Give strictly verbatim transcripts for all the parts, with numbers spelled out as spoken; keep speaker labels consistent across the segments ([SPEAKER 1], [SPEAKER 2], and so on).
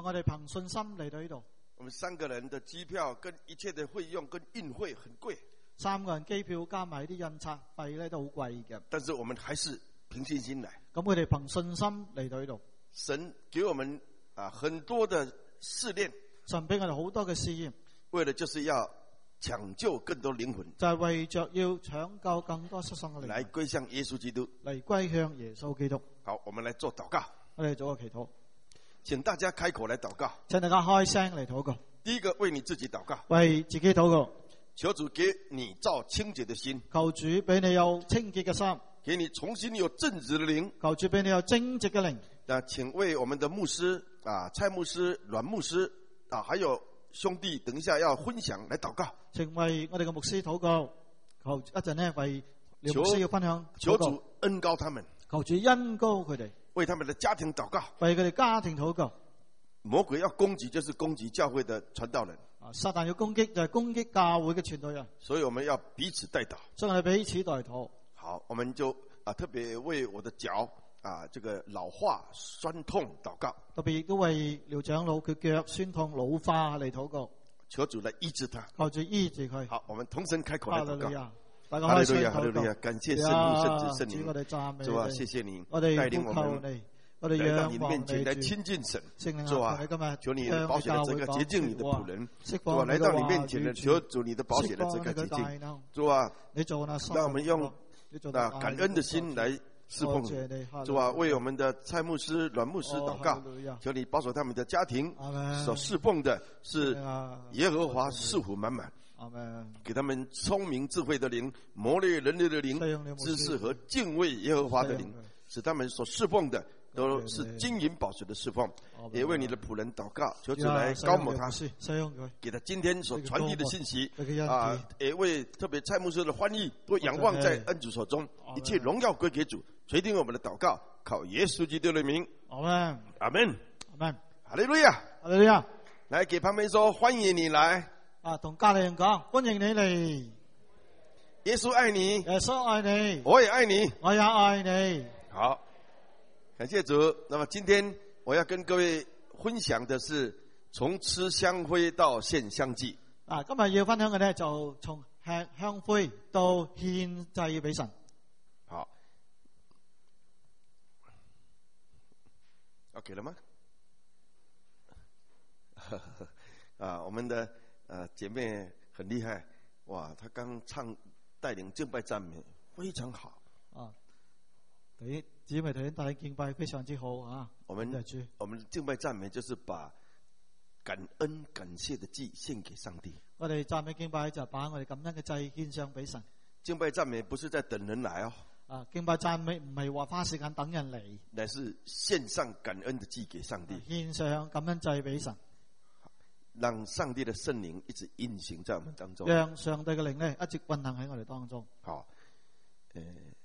[SPEAKER 1] 我哋憑信心嚟到呢度。
[SPEAKER 2] 我們三個人的機票跟一切的費用跟運費很貴，
[SPEAKER 1] 三個人機票加埋啲印刷費咧都好貴嘅。
[SPEAKER 2] 但是我們還是憑信心來。
[SPEAKER 1] 咁佢哋憑信心嚟到呢度。
[SPEAKER 2] 神給我們啊很多的試煉，
[SPEAKER 1] 神俾我哋好多嘅試驗，
[SPEAKER 2] 為了就是要搶救更多靈魂，
[SPEAKER 1] 就係為着要搶救更多失喪嘅靈魂，
[SPEAKER 2] 來歸向耶穌基督，
[SPEAKER 1] 嚟歸向耶穌基督。
[SPEAKER 2] 好，我們來做禱告。
[SPEAKER 1] 我哋做個祈禱，
[SPEAKER 2] 請大家開口來禱告。
[SPEAKER 1] 請大家開聲嚟禱告。
[SPEAKER 2] 第一個為你自己禱告，
[SPEAKER 1] 為自己禱告，
[SPEAKER 2] 求主給你造清潔的心，
[SPEAKER 1] 求主俾你有清潔嘅心，
[SPEAKER 2] 給你重新有正直的靈。
[SPEAKER 1] 求主俾你有正直嘅靈。
[SPEAKER 2] 那請為我們的牧師啊，蔡牧師、阮牧師啊，還有兄弟，等一下要分享來禱告。
[SPEAKER 1] 請為我哋嘅牧師禱告，求一陣呢為廖牧師要分享
[SPEAKER 2] 求主恩膏他們，
[SPEAKER 1] 求主恩膏佢哋，
[SPEAKER 2] 為他們的家庭禱告，
[SPEAKER 1] 為佢哋家庭禱告。
[SPEAKER 2] 魔鬼要攻擊，就是攻擊教會的傳道人。
[SPEAKER 1] 啊，撒旦要攻擊就係攻擊教會嘅傳道人，
[SPEAKER 2] 所以我們要彼此代禱。
[SPEAKER 1] 所以我哋彼此代禱。
[SPEAKER 2] 好，我們就啊特別為我的腳啊這個老化酸痛禱告，
[SPEAKER 1] 特別亦都為廖長老佢腳酸痛老化嚟禱告，
[SPEAKER 2] 求主來醫治他，
[SPEAKER 1] 求主醫治佢。
[SPEAKER 2] 好，我們同聲開口來禱告。
[SPEAKER 1] 大家
[SPEAKER 2] 哈利路亞，
[SPEAKER 1] 開聲禱告。
[SPEAKER 2] 哈利路亞，感謝聖父、聖子、聖靈。
[SPEAKER 1] 主，我哋讚美你。
[SPEAKER 2] 主啊，謝謝你
[SPEAKER 1] 我哋
[SPEAKER 2] 帶領我
[SPEAKER 1] 呼求
[SPEAKER 2] 們
[SPEAKER 1] 你，我哋
[SPEAKER 2] 來到你的
[SPEAKER 1] 仰望
[SPEAKER 2] 面前來
[SPEAKER 1] 你
[SPEAKER 2] 親近神。
[SPEAKER 1] 聖靈
[SPEAKER 2] 主啊
[SPEAKER 1] 啊，你今日
[SPEAKER 2] 求你的寶血的這個潔淨你的僕人。
[SPEAKER 1] 釋
[SPEAKER 2] 主啊，
[SPEAKER 1] 放你嘅
[SPEAKER 2] 來到你面
[SPEAKER 1] 話語，
[SPEAKER 2] 前呢，求主你的寶血的這個潔淨。主啊，
[SPEAKER 1] 你做那
[SPEAKER 2] 讓我們用啊感恩的心來侍奉你。主啊，為我們的蔡牧師、阮牧師禱告，求你保守他們的家庭所侍奉的是耶和華，賜福滿滿。給他們聰明智慧的靈，磨練人類的靈，知識和敬畏耶和華的靈，使他們所侍奉的都是金銀寶石的侍奉。也為你的僕人禱告，求主來膏抹他，給他今天所傳遞的信息啊！也為特別蔡牧師的翻譯，都仰望在恩主手中，一切榮耀歸給主。垂聽我們的禱告，靠耶穌基督的名。
[SPEAKER 1] 阿門，
[SPEAKER 2] 阿門，
[SPEAKER 1] 阿門，
[SPEAKER 2] 哈利路亞，
[SPEAKER 1] 哈利路亞。
[SPEAKER 2] 來給旁邊說，歡迎你來。
[SPEAKER 1] 啊，同家裏人講，歡迎你嚟。
[SPEAKER 2] 耶穌愛你，
[SPEAKER 1] 耶穌愛你，
[SPEAKER 2] 我也愛你，
[SPEAKER 1] 我也愛你。
[SPEAKER 2] 好，感謝主。那麼今天我要跟各位分享的是從吃香灰到獻香祭。
[SPEAKER 1] 啊，今日要分享嘅呢，就從吃香灰到獻祭俾神。
[SPEAKER 2] 好 ，OK 了嗎？啊，我們的呃姐妹很厲害，哇，她剛唱帶領敬拜讚美非常好
[SPEAKER 1] 啊。對，姊妹頭先帶領敬拜非常之好啊。
[SPEAKER 2] 我們我們敬拜讚美就是把感恩感謝的祭獻給上帝。
[SPEAKER 1] 我哋讚美敬拜就把我哋感恩嘅祭獻上俾神。
[SPEAKER 2] 敬拜讚美不是在等人來哦。
[SPEAKER 1] 啊，敬拜讚美唔係話花時間等人嚟，
[SPEAKER 2] 乃是獻上感恩的祭給上帝。
[SPEAKER 1] 獻上感恩祭俾神。
[SPEAKER 2] 讓上帝的聖靈一直運行在我們當中，
[SPEAKER 1] 讓上帝嘅靈呢一直運行喺我哋當中。
[SPEAKER 2] 好，誒、呃，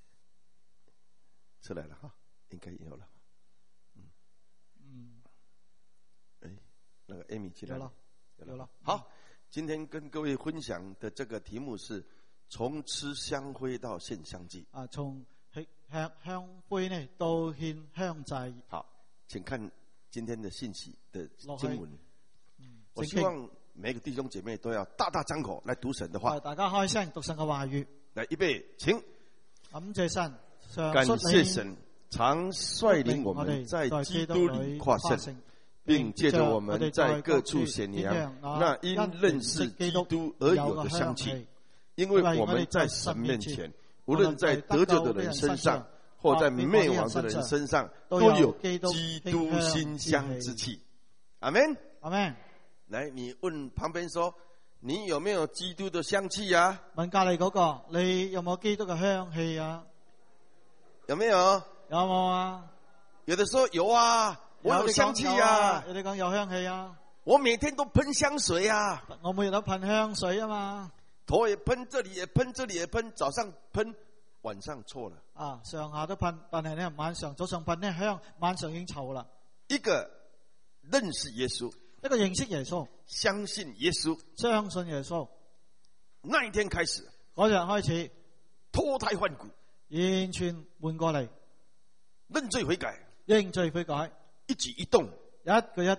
[SPEAKER 2] 出來了哈，應該有了。嗯嗯，誒，那個 Amy 起來了，
[SPEAKER 1] 有了，有了。
[SPEAKER 2] 好，今天跟各位分享的這個題目是從吃香灰到獻香祭。
[SPEAKER 1] 啊，從吃香灰呢到獻香祭。
[SPEAKER 2] 好，請看今天的信息的經文。我希望每個弟兄姐妹都要大大張口來讀神的話。
[SPEAKER 1] 大家開聲讀神嘅話語。
[SPEAKER 2] 來，預備，請。
[SPEAKER 1] 感謝神，
[SPEAKER 2] 感謝神常率領我們在基督裏誇勝，並借着我們在各處顯揚那因認識基督而有的香氣。因為我們在神面前，無論在得救的人身上，或在滅亡的人身上，都有基督馨香之氣。阿們，
[SPEAKER 1] 阿們。
[SPEAKER 2] 來，你問旁邊說，你有沒有基督的香氣啊？
[SPEAKER 1] 問隔籬嗰個，你有冇基督嘅香氣啊？
[SPEAKER 2] 有沒有？
[SPEAKER 1] 有冇啊？
[SPEAKER 2] 有的說有啊，我有香氣啊。
[SPEAKER 1] 有啲講有香氣啊。
[SPEAKER 2] 我每天都噴香水啊。
[SPEAKER 1] 我每日都噴香水啊嘛。
[SPEAKER 2] 頭也噴，這裡也噴，這裡也噴，早上噴，晚上錯了。啊，
[SPEAKER 1] 上下都噴，但係呢晚上早上噴呢香，晚上已經臭啦。
[SPEAKER 2] 一個認識耶穌。
[SPEAKER 1] 一個認識耶穌，
[SPEAKER 2] 相信耶穌，
[SPEAKER 1] 相信耶穌，
[SPEAKER 2] 那一天開始，
[SPEAKER 1] 嗰日開始
[SPEAKER 2] 脫胎換骨，
[SPEAKER 1] 完全換過嚟，
[SPEAKER 2] 認罪悔改，
[SPEAKER 1] 認罪悔改，
[SPEAKER 2] 一舉一動，
[SPEAKER 1] 一舉一動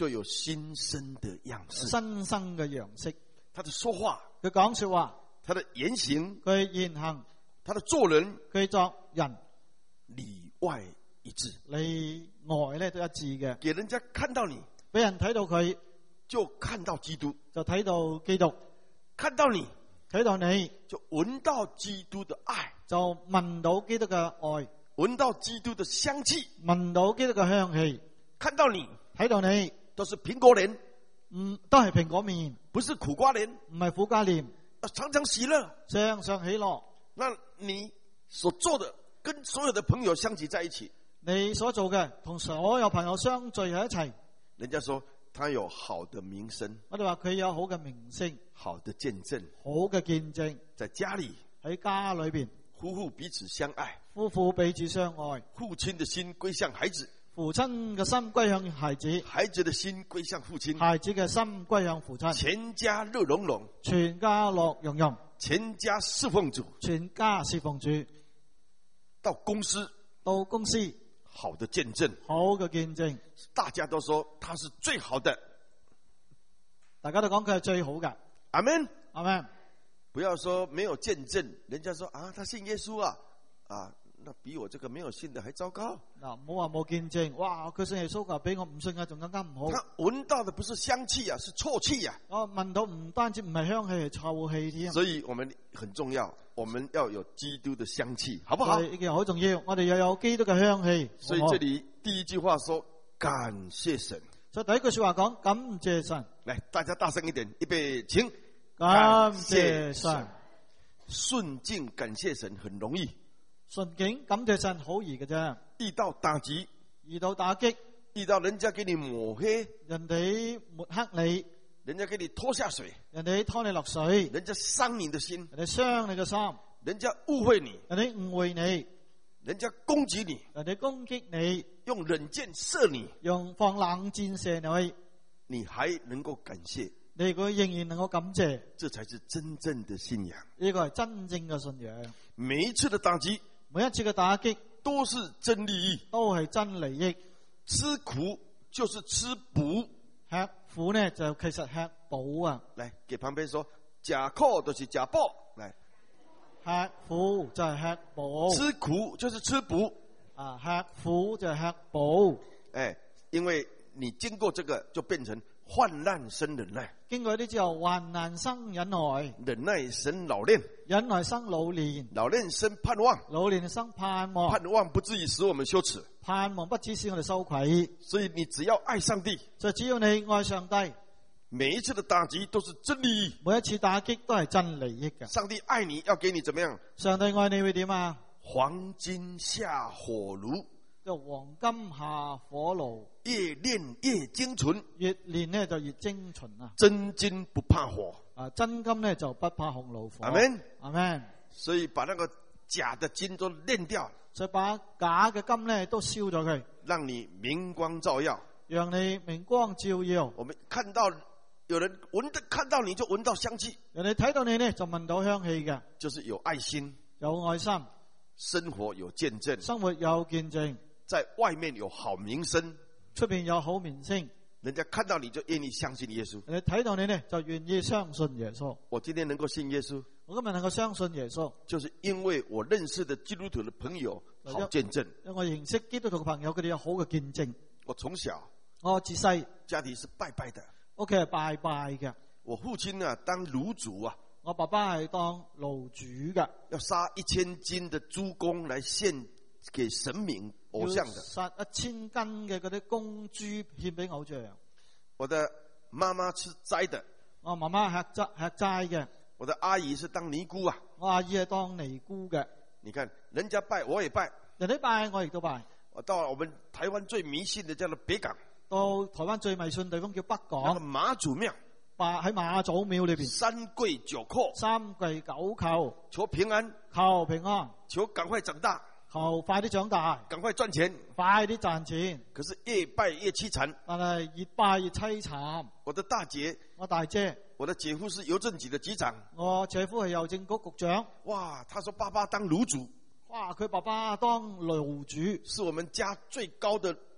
[SPEAKER 2] 就有新生的样式。
[SPEAKER 1] 新生嘅樣式，
[SPEAKER 2] 他的說話，
[SPEAKER 1] 佢講說話，
[SPEAKER 2] 他的言行，
[SPEAKER 1] 佢言行，
[SPEAKER 2] 他的做人，
[SPEAKER 1] 佢作人，
[SPEAKER 2] 裏外一致，
[SPEAKER 1] 裏外咧都一致嘅，
[SPEAKER 2] 給人家看到你，
[SPEAKER 1] 俾人睇到佢
[SPEAKER 2] 就看到基督，
[SPEAKER 1] 就睇到基督，
[SPEAKER 2] 看到你，
[SPEAKER 1] 睇到你
[SPEAKER 2] 就聞到基督的愛，
[SPEAKER 1] 就聞到基督嘅愛，
[SPEAKER 2] 聞到基督的香氣，
[SPEAKER 1] 聞到基督嘅香氣，
[SPEAKER 2] 看到你，
[SPEAKER 1] 睇到你
[SPEAKER 2] 都是蘋果臉，
[SPEAKER 1] 唔都係蘋果面，
[SPEAKER 2] 不是苦瓜臉，
[SPEAKER 1] 唔係苦瓜臉，
[SPEAKER 2] 常常喜樂，
[SPEAKER 1] 常常喜樂。
[SPEAKER 2] 那你所做的跟所有的朋友相聚在一起，
[SPEAKER 1] 你所做嘅同所有朋友相聚喺一齊，
[SPEAKER 2] 人家說他有好的名聲，
[SPEAKER 1] 我哋話佢有好嘅名聲，
[SPEAKER 2] 好的見證，
[SPEAKER 1] 好嘅見證，
[SPEAKER 2] 在家裏
[SPEAKER 1] 喺家裏邊，
[SPEAKER 2] 夫婦彼此相愛，
[SPEAKER 1] 夫婦彼此相愛，
[SPEAKER 2] 父親的心歸向孩子，
[SPEAKER 1] 父親嘅心歸向孩子，
[SPEAKER 2] 孩子的心歸向父親，
[SPEAKER 1] 孩子嘅心歸向父親，
[SPEAKER 2] 全家樂融融，
[SPEAKER 1] 全家樂融融，
[SPEAKER 2] 全家侍奉主，
[SPEAKER 1] 全家侍奉主，
[SPEAKER 2] 到公司，
[SPEAKER 1] 到公司，
[SPEAKER 2] 好的見證，
[SPEAKER 1] 好嘅見證，
[SPEAKER 2] 大家都說他是最好的，
[SPEAKER 1] 大家都講佢係最好嘅，
[SPEAKER 2] 阿們，
[SPEAKER 1] 阿們，
[SPEAKER 2] 不要說沒有見證，人家說啊，他信耶穌啊，啊，那比我這個沒有信的還糟糕。
[SPEAKER 1] 嗱，唔好話冇見證，哇，佢信耶穌噶，比我唔信嘅仲更加唔好。
[SPEAKER 2] 他聞到的不是香氣啊，是臭氣啊。
[SPEAKER 1] 我聞到唔單止唔係香氣，係臭氣添。
[SPEAKER 2] 所以我們很重要，我們要有基督的香氣，好不好？
[SPEAKER 1] 呢件好重要，我哋要有基督嘅香氣。
[SPEAKER 2] 所以這裏第一句話說感謝神。
[SPEAKER 1] 所以第一句說話講感謝神。
[SPEAKER 2] 來，大家大聲一點，預備，請。
[SPEAKER 1] 感謝神。
[SPEAKER 2] 順境感謝神很容易。
[SPEAKER 1] 順境感謝神好易嘅啫。
[SPEAKER 2] 遇到打擊，
[SPEAKER 1] 遇到打擊，
[SPEAKER 2] 遇到人家給你抹黑，
[SPEAKER 1] 人哋抹黑你，
[SPEAKER 2] 人家給你拖下水，
[SPEAKER 1] 人哋拖你落水，
[SPEAKER 2] 人家傷你的心，
[SPEAKER 1] 人哋傷你嘅心，
[SPEAKER 2] 人家誤會你，
[SPEAKER 1] 人哋誤會你，
[SPEAKER 2] 人家攻擊你，
[SPEAKER 1] 人哋攻擊你，
[SPEAKER 2] 用冷箭射你，
[SPEAKER 1] 用放冷箭射你，
[SPEAKER 2] 你還能夠感謝，
[SPEAKER 1] 你如果仍然能夠感謝，
[SPEAKER 2] 這才是真正的信仰。
[SPEAKER 1] 呢個係真正嘅信仰。
[SPEAKER 2] 每一次的打擊，
[SPEAKER 1] 每一次嘅打擊
[SPEAKER 2] 都是真利益，
[SPEAKER 1] 都係真利益。
[SPEAKER 2] 吃苦就是吃補，
[SPEAKER 1] 吃苦呢就其實吃補啊。
[SPEAKER 2] 來，給旁邊說，吃苦就是吃補。來，
[SPEAKER 1] 吃苦就係吃補，
[SPEAKER 2] 吃苦就是吃補
[SPEAKER 1] 啊，吃苦就係吃補。
[SPEAKER 2] 哎，因為你經過這個，就變成患難生忍耐，
[SPEAKER 1] 經過呢之後，患難生忍耐，
[SPEAKER 2] 忍耐生老練，
[SPEAKER 1] 忍耐生老練，
[SPEAKER 2] 老練生盼望，
[SPEAKER 1] 老練生盼望，
[SPEAKER 2] 盼望不至於使我們羞恥，
[SPEAKER 1] 盼望不只使我哋羞愧。
[SPEAKER 2] 所以你只要愛上帝，
[SPEAKER 1] 就只要你愛上帝，
[SPEAKER 2] 每一次的打擊都是真利益，
[SPEAKER 1] 每一次打擊都係真利益嘅。
[SPEAKER 2] 上帝愛你要給你怎麼樣？
[SPEAKER 1] 上帝愛你會點啊？
[SPEAKER 2] 黃金下火爐，
[SPEAKER 1] 就黃金下火爐，
[SPEAKER 2] 越煉越精純，
[SPEAKER 1] 越煉呢就越精純啊！
[SPEAKER 2] 真金不怕火，
[SPEAKER 1] 啊，真金呢就不怕紅爐火。
[SPEAKER 2] 阿們，
[SPEAKER 1] 阿們。
[SPEAKER 2] 所以把那個假的金都煉掉，
[SPEAKER 1] 所以把假嘅金呢都燒咗佢，
[SPEAKER 2] 讓你明光照耀，
[SPEAKER 1] 讓你明光照耀。
[SPEAKER 2] 我們看到有人聞到，看到你就聞到香氣，
[SPEAKER 1] 人哋睇到你呢就聞到香氣嘅，
[SPEAKER 2] 就是有愛心，
[SPEAKER 1] 有愛心，
[SPEAKER 2] 生活有見證，
[SPEAKER 1] 生活有見證，
[SPEAKER 2] 在外面有好名聲，
[SPEAKER 1] 出邊有好名聲，
[SPEAKER 2] 人家看到你就願意相信耶穌。
[SPEAKER 1] 人哋睇到你呢就願意相信耶穌。
[SPEAKER 2] 我今天能夠信耶穌，
[SPEAKER 1] 我今日能夠相信耶穌，
[SPEAKER 2] 就是因為我認識的基督徒的朋友好見證。
[SPEAKER 1] 因為我認識基督徒嘅朋友，佢哋有好嘅見證。
[SPEAKER 2] 我從小，
[SPEAKER 1] 我自細
[SPEAKER 2] 家庭是拜拜的，
[SPEAKER 1] 屋企係拜拜嘅。
[SPEAKER 2] 我父親啊當爐主啊，
[SPEAKER 1] 我爸爸係當爐主嘅，
[SPEAKER 2] 要殺一千斤的豬公來獻給神明偶像的，
[SPEAKER 1] 殺一千斤嘅嗰啲公豬獻俾偶像。
[SPEAKER 2] 我的媽媽吃齋的，
[SPEAKER 1] 我媽媽吃齋吃齋嘅。
[SPEAKER 2] 我的阿姨是當尼姑啊，
[SPEAKER 1] 我阿姨係當尼姑嘅。
[SPEAKER 2] 你看人家拜我也拜，
[SPEAKER 1] 人哋拜我亦都拜。
[SPEAKER 2] 我到我們台灣最迷信的叫做北港，
[SPEAKER 1] 到台灣最迷信地方叫北港，
[SPEAKER 2] 那個媽祖廟，
[SPEAKER 1] 拜喺媽祖廟裏邊，
[SPEAKER 2] 三跪九叩，
[SPEAKER 1] 三跪九叩，
[SPEAKER 2] 求平安，
[SPEAKER 1] 求平安，
[SPEAKER 2] 求趕快長大，
[SPEAKER 1] 求快啲長大，
[SPEAKER 2] 趕快賺錢，
[SPEAKER 1] 快啲賺錢。
[SPEAKER 2] 可是越拜越淒慘，
[SPEAKER 1] 但係越拜越淒慘。
[SPEAKER 2] 我的大姐，
[SPEAKER 1] 我大姐，
[SPEAKER 2] 我的姐夫是郵政局的局長，
[SPEAKER 1] 我姐夫係郵政局局長。
[SPEAKER 2] 哇，他說爸爸當爐主，
[SPEAKER 1] 哇，佢爸爸當爐主，
[SPEAKER 2] 是我們家最高的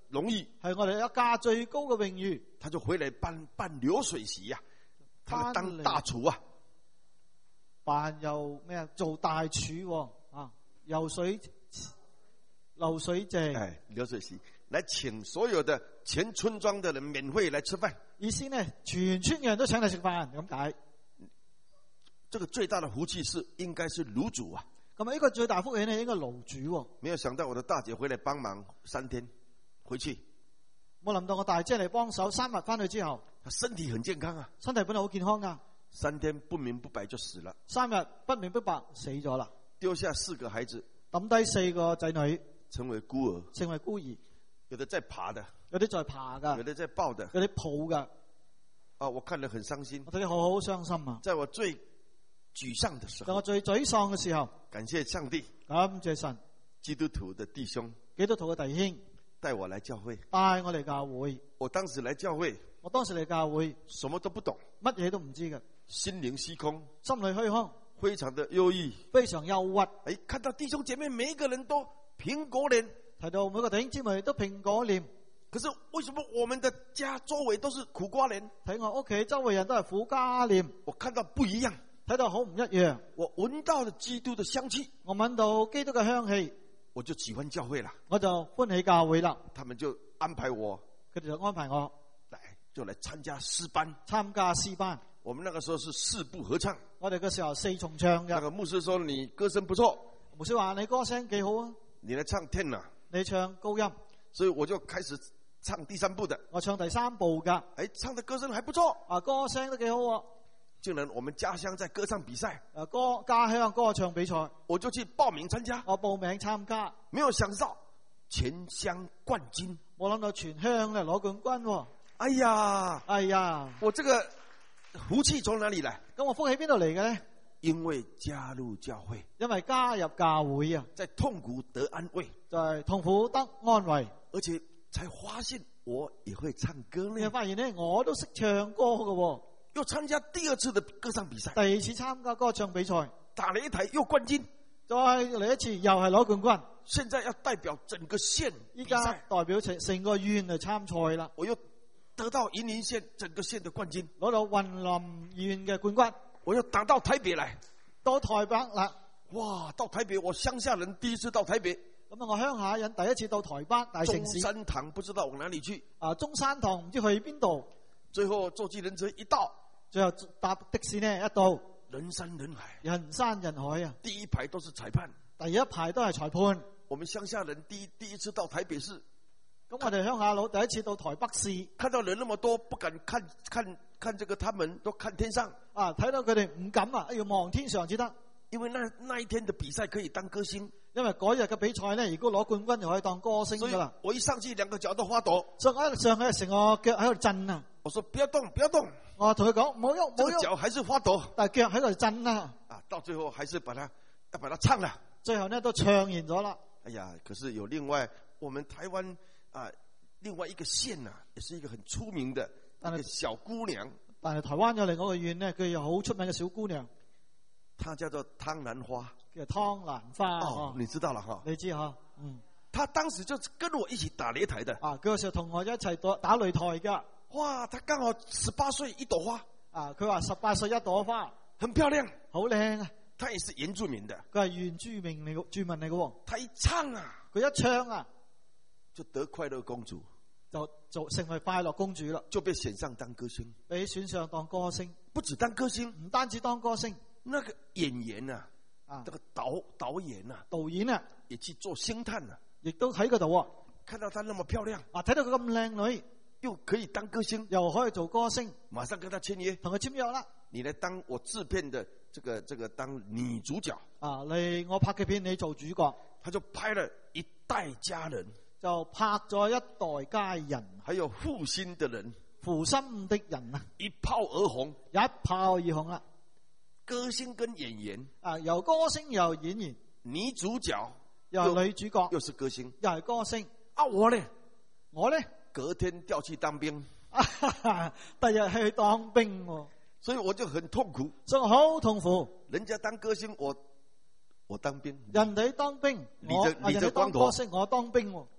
[SPEAKER 2] 榮譽，
[SPEAKER 1] 係我哋一家最高嘅榮譽。
[SPEAKER 2] 他就回來辦辦流水席呀、啊，他當大廚啊，
[SPEAKER 1] 辦又咩啊？做大廚喎啊！游水流水席，
[SPEAKER 2] 哎，流水席，來請所有的全村莊的人免費來吃飯。
[SPEAKER 1] 意思呢，全村嘅人都請你食飯，咁解。
[SPEAKER 2] 這個最大的福氣是應該是爐主啊。
[SPEAKER 1] 咁啊，呢個最大福氣呢，應該爐主喎。
[SPEAKER 2] 沒有想到我的大姐回來幫忙三天，回去。
[SPEAKER 1] 冇諗到我大姐嚟幫手，三日翻去之後，
[SPEAKER 2] 她身體很健康啊，
[SPEAKER 1] 身體本來好健康噶，
[SPEAKER 2] 三天不明不白就死了。
[SPEAKER 1] 三日不明不白死咗啦，
[SPEAKER 2] 丟下四個孩子，
[SPEAKER 1] 抌低四個仔女，
[SPEAKER 2] 成為孤兒，
[SPEAKER 1] 成為孤兒。
[SPEAKER 2] 有的在爬的，
[SPEAKER 1] 有啲在爬噶，
[SPEAKER 2] 有的在抱的，
[SPEAKER 1] 有啲抱噶。
[SPEAKER 2] 啊，我看得很傷心，
[SPEAKER 1] 我睇你好好傷心啊！
[SPEAKER 2] 在我最沮喪的時候，
[SPEAKER 1] 在我最沮喪嘅時候，
[SPEAKER 2] 感謝上帝，
[SPEAKER 1] 感謝神，
[SPEAKER 2] 基督徒的弟兄，
[SPEAKER 1] 基督徒嘅弟兄
[SPEAKER 2] 帶我來教會，
[SPEAKER 1] 帶我嚟教會。
[SPEAKER 2] 我當時來教會，
[SPEAKER 1] 我當時嚟教會，
[SPEAKER 2] 什麼都不懂，
[SPEAKER 1] 乜嘢都唔知嘅，
[SPEAKER 2] 心靈虛空，
[SPEAKER 1] 心裏虛空，
[SPEAKER 2] 非常的憂鬱，
[SPEAKER 1] 非常憂鬱。
[SPEAKER 2] 哎，看到弟兄姐妹每一個人都蘋果臉，
[SPEAKER 1] 睇到每個弟兄姊妹都蘋果臉，
[SPEAKER 2] 可是為什麼我們的家周圍都是苦瓜臉？
[SPEAKER 1] 睇我屋企周圍人都係苦瓜臉，
[SPEAKER 2] 我看到不一樣，
[SPEAKER 1] 睇到好唔一樣。
[SPEAKER 2] 我聞到了基督的香氣，
[SPEAKER 1] 我聞到基督嘅香氣，
[SPEAKER 2] 我就喜歡教會啦，
[SPEAKER 1] 我就歡喜教會啦。
[SPEAKER 2] 他們就安排我，
[SPEAKER 1] 佢哋就安排我
[SPEAKER 2] 來就來參加詩班，
[SPEAKER 1] 參加詩班。
[SPEAKER 2] 我們那個時候是四部合唱，
[SPEAKER 1] 我哋嘅時候四重唱嘅。
[SPEAKER 2] 那個牧師說你歌聲不錯，
[SPEAKER 1] 牧師話你歌聲幾好啊，
[SPEAKER 2] 你來唱天啊，
[SPEAKER 1] 你唱高音，
[SPEAKER 2] 所以我就開始唱第三部的。
[SPEAKER 1] 我唱第三部噶，
[SPEAKER 2] 哎，唱的歌聲還不錯，
[SPEAKER 1] 啊，歌聲都幾好啊。
[SPEAKER 2] 竟然我們家鄉在歌唱比賽，
[SPEAKER 1] 誒，歌家鄉歌唱比賽，
[SPEAKER 2] 我就去報名參加，
[SPEAKER 1] 我報名參加，
[SPEAKER 2] 沒有想到全鄉冠軍，
[SPEAKER 1] 我諗到全鄉咧攞冠軍喎。
[SPEAKER 2] 哎呀，
[SPEAKER 1] 哎呀，
[SPEAKER 2] 我這個福氣從哪裡來？
[SPEAKER 1] 咁我福氣邊度嚟嘅咧？
[SPEAKER 2] 因為加入教會，
[SPEAKER 1] 因為加入教會啊，
[SPEAKER 2] 在痛苦得安慰，
[SPEAKER 1] 就係痛苦得安慰，
[SPEAKER 2] 而且才發現我也會唱歌呢。
[SPEAKER 1] 你發現咧，我都識唱歌嘅喎。
[SPEAKER 2] 又參加第二次的歌唱比賽，
[SPEAKER 1] 第二次參加歌唱比賽，
[SPEAKER 2] 打了一台又冠軍，
[SPEAKER 1] 再嚟一次又係攞冠軍。
[SPEAKER 2] 現在要代表整個縣，
[SPEAKER 1] 依家代表成成個縣嚟參賽啦。
[SPEAKER 2] 我又得到雲林縣整個縣的冠軍，
[SPEAKER 1] 攞到雲林縣嘅冠軍。
[SPEAKER 2] 我又打到台北來，
[SPEAKER 1] 到台北啦。
[SPEAKER 2] 哇！到台北，我鄉下人第一次到台北。
[SPEAKER 1] 咁啊，我鄉下人第一次到台北大城市。
[SPEAKER 2] 中山堂不知道往哪裡去。
[SPEAKER 1] 啊，中山堂唔知去邊度。
[SPEAKER 2] 最後坐計程車一到，
[SPEAKER 1] 最後搭的士呢一到，
[SPEAKER 2] 人山人海，
[SPEAKER 1] 人山人海啊！
[SPEAKER 2] 第一排都是裁判，
[SPEAKER 1] 第一排都係裁判。
[SPEAKER 2] 我們鄉下人第一第一次到台北市，
[SPEAKER 1] 咁我哋鄉下佬第一次到台北市，
[SPEAKER 2] 看到人那麼多，不敢看看看這個，他們都看天上
[SPEAKER 1] 啊！睇到佢哋唔敢啊，要望天上至得。
[SPEAKER 2] 因為那那一天的比賽可以當歌星，
[SPEAKER 1] 因為嗰日嘅比賽呢，如果攞冠軍就可以當歌星噶啦。
[SPEAKER 2] 我一上去，兩個腳都發抖，
[SPEAKER 1] 所以我一上去成個腳喺度震啊！
[SPEAKER 2] 我說不要動，不要動。
[SPEAKER 1] 我同佢講唔好喐，唔好喐。
[SPEAKER 2] 腳還是發抖，
[SPEAKER 1] 但係腳喺度震啊！
[SPEAKER 2] 啊，到最後還是把它要把它唱了。
[SPEAKER 1] 最後呢都唱完咗啦。
[SPEAKER 2] 哎呀，可是有另外我們台灣啊，另外一個縣啊，也是一個很出名的一個小姑娘。
[SPEAKER 1] 但係台灣有另外一個縣呢，佢有好出名嘅小姑娘，
[SPEAKER 2] 她叫做湯蘭花，
[SPEAKER 1] 叫湯蘭花。
[SPEAKER 2] 哦，你知道了哈？
[SPEAKER 1] 你知哈？嗯，
[SPEAKER 2] 她當時就跟我一起打擂台的。
[SPEAKER 1] 啊，佢嗰時候同我一齊打打擂台噶。
[SPEAKER 2] 哇，她剛好十八歲一朵花。
[SPEAKER 1] 啊，佢話十八歲一朵花，
[SPEAKER 2] 很漂亮，
[SPEAKER 1] 好靚啊。
[SPEAKER 2] 她也是原住民的，
[SPEAKER 1] 佢係原住民嚟嘅住民嚟嘅。
[SPEAKER 2] 她一唱啊，
[SPEAKER 1] 佢一唱啊，
[SPEAKER 2] 就得快樂公主，
[SPEAKER 1] 就就成為快樂公主啦，
[SPEAKER 2] 就被選上當歌星，
[SPEAKER 1] 被選上當歌星。
[SPEAKER 2] 不止當歌星，
[SPEAKER 1] 唔單止當歌星，
[SPEAKER 2] 那個演員啊，
[SPEAKER 1] 啊，
[SPEAKER 2] 這個導導演啊，
[SPEAKER 1] 導演啊，
[SPEAKER 2] 也去做星探啊，
[SPEAKER 1] 亦都喺嗰度啊。
[SPEAKER 2] 看到她那麼漂亮，
[SPEAKER 1] 啊，睇到佢咁靚女，
[SPEAKER 2] 又可以當歌星，
[SPEAKER 1] 又可以做歌星，
[SPEAKER 2] 馬上跟她簽約，
[SPEAKER 1] 同佢簽約啦。
[SPEAKER 2] 你來當我製片的這個這個當女主角
[SPEAKER 1] 啊，你我拍嘅片你做主角，
[SPEAKER 2] 他就拍了一代佳人，
[SPEAKER 1] 就拍咗一代佳人，
[SPEAKER 2] 還有負心的人，
[SPEAKER 1] 負心的人啊，
[SPEAKER 2] 一炮而紅，
[SPEAKER 1] 一炮而紅啦。
[SPEAKER 2] 歌星跟演員
[SPEAKER 1] 啊，由歌星又演員，
[SPEAKER 2] 女主角
[SPEAKER 1] 又係女主角，
[SPEAKER 2] 又是歌星，
[SPEAKER 1] 又係歌星。
[SPEAKER 2] 啊，我呢，
[SPEAKER 1] 我呢，
[SPEAKER 2] 隔天調去當兵，
[SPEAKER 1] 第日去當兵，
[SPEAKER 2] 所以我就很痛苦，
[SPEAKER 1] 所以我好痛苦。
[SPEAKER 2] 人家當歌星，我我當兵，
[SPEAKER 1] 人哋當兵，我人哋當歌星，我當兵。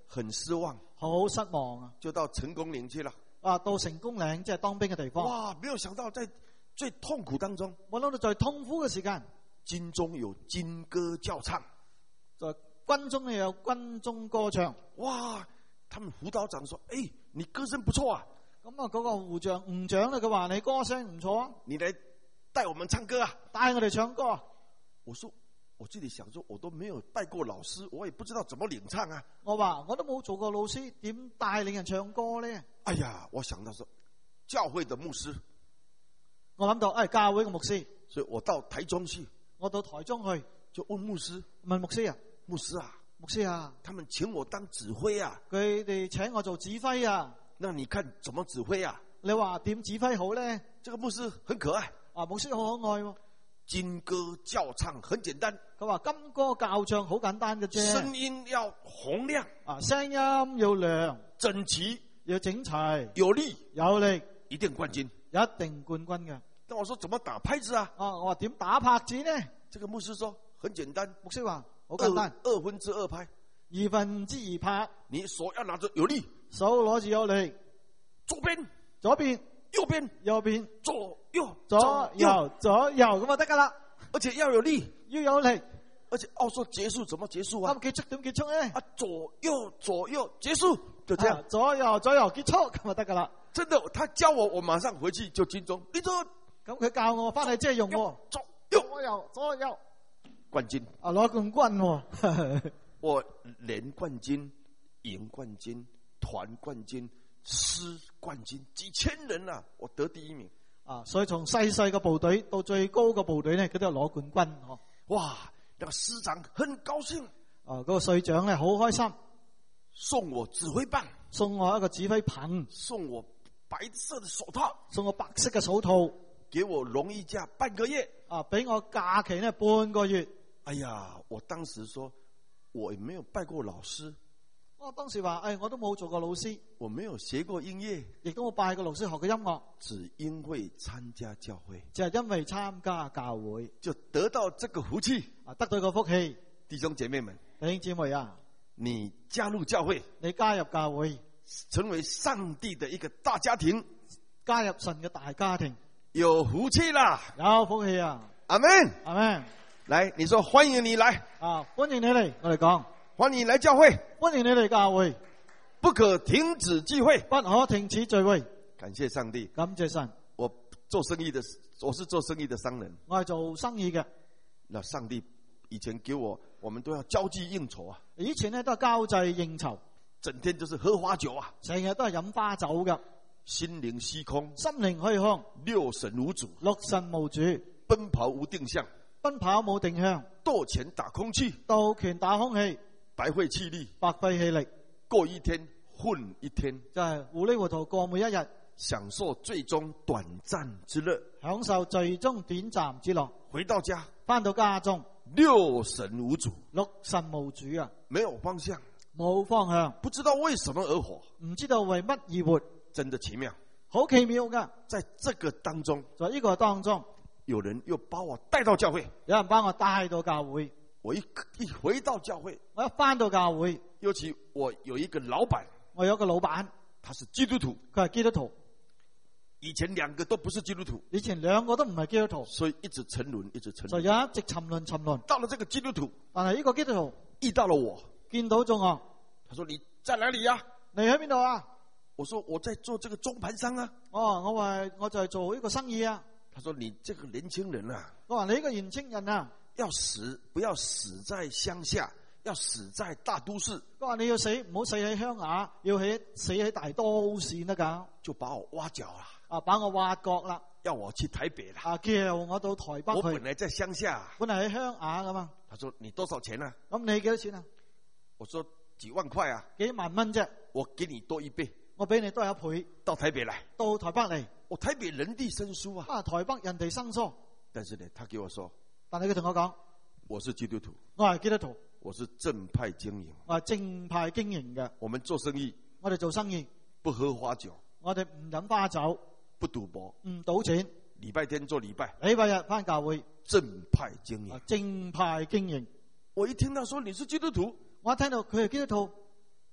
[SPEAKER 2] 很失望，
[SPEAKER 1] 好失望啊！
[SPEAKER 2] 就到成功嶺去了。
[SPEAKER 1] 啊，到成功嶺即係當兵嘅地方。
[SPEAKER 2] 哇！沒有想到在最痛苦當中，
[SPEAKER 1] 我諗到在痛苦嘅時間，
[SPEAKER 2] 軍中有軍歌教唱，
[SPEAKER 1] 在軍中呢有軍中歌唱。
[SPEAKER 2] 哇！他們輔導長說：誒，你歌聲不錯啊！
[SPEAKER 1] 咁啊，嗰個護長吳長咧，佢話你歌聲唔錯啊，
[SPEAKER 2] 你嚟帶我們唱歌啊！
[SPEAKER 1] 帶我哋唱歌。
[SPEAKER 2] 我說我自己想說，我都沒有帶過老師，我也不知道怎麼領唱啊。
[SPEAKER 1] 我話我都冇做過老師，點帶領人唱歌咧？
[SPEAKER 2] 哎呀，我想到說教會的牧師，
[SPEAKER 1] 我諗到誒、哎、教會嘅牧師，
[SPEAKER 2] 所以我到台中去，
[SPEAKER 1] 我到台中去
[SPEAKER 2] 就問牧師，
[SPEAKER 1] 問牧師啊，
[SPEAKER 2] 牧師啊，
[SPEAKER 1] 牧師啊，
[SPEAKER 2] 他們請我當指揮啊，
[SPEAKER 1] 佢哋請我做指揮啊，
[SPEAKER 2] 那你看怎麼指揮啊？
[SPEAKER 1] 你話點指揮好咧？
[SPEAKER 2] 這個牧師很可愛
[SPEAKER 1] 啊，牧師好可愛喎、哦。
[SPEAKER 2] 金歌教唱很簡單，
[SPEAKER 1] 佢話金歌教唱好簡單嘅啫，
[SPEAKER 2] 聲音要洪亮
[SPEAKER 1] 啊，聲音要亮，
[SPEAKER 2] 整齊
[SPEAKER 1] 要整齊，
[SPEAKER 2] 有力
[SPEAKER 1] 有力，
[SPEAKER 2] 一定冠軍，
[SPEAKER 1] 一定冠軍嘅。
[SPEAKER 2] 但我說怎麼打拍子啊？
[SPEAKER 1] 啊，我話點打拍子呢？
[SPEAKER 2] 這個牧師說很簡單，
[SPEAKER 1] 牧師話好簡單，
[SPEAKER 2] 二分之二拍，
[SPEAKER 1] 二分之二拍，
[SPEAKER 2] 你手要拿着有力，
[SPEAKER 1] 手攞住有力，
[SPEAKER 2] 左邊
[SPEAKER 1] 左邊。
[SPEAKER 2] 右邊，
[SPEAKER 1] 右邊，
[SPEAKER 2] 左右，
[SPEAKER 1] 左右，左右咁就得噶啦。
[SPEAKER 2] 而且要有力，
[SPEAKER 1] 要有力。
[SPEAKER 2] 而且哦，說結束怎麼結束啊？
[SPEAKER 1] 咁結束點結束咧？
[SPEAKER 2] 啊，左右左右結束，就這樣。
[SPEAKER 1] 啊、左右左右結束咁就得噶啦。
[SPEAKER 2] 真的，他教我，我馬上回去就金鐘。你做，
[SPEAKER 1] 咁佢教我翻去即係用喎。
[SPEAKER 2] 左右
[SPEAKER 1] 左右左右，
[SPEAKER 2] 冠軍。
[SPEAKER 1] 啊，攞冠軍喎。
[SPEAKER 2] 我連冠軍、營冠軍、團冠軍。師冠軍幾千人啊，我得第一名
[SPEAKER 1] 啊！所以從細細個部隊到最高嘅部隊咧，佢都有攞冠軍嗬。
[SPEAKER 2] 哇！那個師長很高興
[SPEAKER 1] 啊，嗰、那個隊長咧好開心，
[SPEAKER 2] 送我指揮棒，
[SPEAKER 1] 送我一個指揮棒，
[SPEAKER 2] 送我白色的手套，
[SPEAKER 1] 送我白色嘅手套，
[SPEAKER 2] 給我榮譽假半個月
[SPEAKER 1] 啊，俾我假期咧半個月。
[SPEAKER 2] 哎呀，我當時說我也沒有拜過老師。
[SPEAKER 1] 我當時話，誒、哎，我都冇做過老師，
[SPEAKER 2] 我沒有學過音樂，
[SPEAKER 1] 亦都冇拜過老師學過音樂，
[SPEAKER 2] 只因為參加教會，
[SPEAKER 1] 就係因為參加教會，
[SPEAKER 2] 就得到這個福氣，
[SPEAKER 1] 啊，得到個福氣。
[SPEAKER 2] 弟兄姐妹們，
[SPEAKER 1] 弟兄姊妹啊，
[SPEAKER 2] 你加入教會，
[SPEAKER 1] 你加入教會，
[SPEAKER 2] 成為上帝的一個大家庭，
[SPEAKER 1] 加入神嘅大家庭，
[SPEAKER 2] 有福氣啦，
[SPEAKER 1] 有福氣啊，
[SPEAKER 2] 阿門，
[SPEAKER 1] 阿門。
[SPEAKER 2] 來，你說歡迎你來，
[SPEAKER 1] 啊，歡迎你嚟，我哋講。
[SPEAKER 2] 歡迎你來教會，
[SPEAKER 1] 歡迎你嚟教會，
[SPEAKER 2] 不可停止聚會，
[SPEAKER 1] 不可停止聚會。
[SPEAKER 2] 感謝上帝，
[SPEAKER 1] 感謝神。
[SPEAKER 2] 我做生意的，我是做生意的商人，
[SPEAKER 1] 我係做生意嘅。
[SPEAKER 2] 那上帝以前給我，我們都要交際應酬啊。
[SPEAKER 1] 以前呢都係交際應酬，
[SPEAKER 2] 整天就是喝花酒啊，
[SPEAKER 1] 成日都係飲花酒嘅。
[SPEAKER 2] 心靈虛空，
[SPEAKER 1] 心靈虛空，
[SPEAKER 2] 六神無主，
[SPEAKER 1] 六神無主，
[SPEAKER 2] 奔跑無定向，
[SPEAKER 1] 奔跑冇定向，
[SPEAKER 2] 鬥拳打空氣，
[SPEAKER 1] 鬥拳打空氣。
[SPEAKER 2] 白費氣力，
[SPEAKER 1] 白費氣力，
[SPEAKER 2] 過一天混一天，
[SPEAKER 1] 就係糊裏糊塗過每一日，
[SPEAKER 2] 享受最終短暫之樂，
[SPEAKER 1] 享受最終短暫之樂。
[SPEAKER 2] 回到家，
[SPEAKER 1] 翻到家中，
[SPEAKER 2] 六神無主，
[SPEAKER 1] 六神無主啊，
[SPEAKER 2] 沒有方向，
[SPEAKER 1] 冇方向，
[SPEAKER 2] 不知道為什麼而活，
[SPEAKER 1] 唔知道為乜而活，
[SPEAKER 2] 真的奇妙，
[SPEAKER 1] 好奇妙噶。
[SPEAKER 2] 在這個當中，
[SPEAKER 1] 在呢個當中，
[SPEAKER 2] 有人又把我帶到教會，
[SPEAKER 1] 有人把我帶到教會。
[SPEAKER 2] 我一一回到教會，
[SPEAKER 1] 我一翻到教會，
[SPEAKER 2] 尤其我有一個老闆，
[SPEAKER 1] 我有一個老闆，
[SPEAKER 2] 他是基督徒，
[SPEAKER 1] 佢係基督徒。
[SPEAKER 2] 以前兩個都不是基督徒，
[SPEAKER 1] 以前兩個都唔係基督徒，
[SPEAKER 2] 所以一直沉淪，一直沉淪，
[SPEAKER 1] 所以一直沉淪沉淪。
[SPEAKER 2] 到了這個基督徒，
[SPEAKER 1] 但係呢個基督徒
[SPEAKER 2] 遇到了我，
[SPEAKER 1] 見到咗我，
[SPEAKER 2] 他說：你在哪裏呀？
[SPEAKER 1] 你喺邊度啊？
[SPEAKER 2] 我說：我在做這個中盤商啊。
[SPEAKER 1] 哦，我話我就係做呢個生意啊。
[SPEAKER 2] 他說：你這個年輕人啊，
[SPEAKER 1] 我話你呢個年輕人啊，
[SPEAKER 2] 要死不要死在鄉下，要死在大都市。
[SPEAKER 1] 佢話你要死唔好死喺鄉下，要喺死喺大都市得噶。
[SPEAKER 2] 就把我挖角啦，
[SPEAKER 1] 啊，把我挖角啦，
[SPEAKER 2] 要我去台北啦。
[SPEAKER 1] 啊，叫我到台北去。
[SPEAKER 2] 我本來在鄉下，
[SPEAKER 1] 本來喺鄉下噶嘛。
[SPEAKER 2] 他說：你多少錢啊？
[SPEAKER 1] 咁你幾多錢啊？
[SPEAKER 2] 我說：幾萬塊啊。
[SPEAKER 1] 幾萬蚊啫。
[SPEAKER 2] 我給你多一倍。
[SPEAKER 1] 我俾你多一倍。
[SPEAKER 2] 到台北來。
[SPEAKER 1] 到台北嚟。
[SPEAKER 2] 我台北人地生疏啊。
[SPEAKER 1] 啊，台北人地生疏。
[SPEAKER 2] 但是呢，他給我說，
[SPEAKER 1] 但係佢同我講，
[SPEAKER 2] 我是基督徒，
[SPEAKER 1] 我係基督徒，
[SPEAKER 2] 我是正派經營，
[SPEAKER 1] 我係正派經營嘅。
[SPEAKER 2] 我們做生意，
[SPEAKER 1] 我哋做生意，
[SPEAKER 2] 不喝花酒，
[SPEAKER 1] 我哋唔飲花酒，
[SPEAKER 2] 不賭博，
[SPEAKER 1] 唔賭錢，
[SPEAKER 2] 禮拜天做禮拜，
[SPEAKER 1] 禮拜日返教會，
[SPEAKER 2] 正派經營，
[SPEAKER 1] 正派經營。
[SPEAKER 2] 我一聽到說你是基督徒，
[SPEAKER 1] 我一聽到佢係基督徒，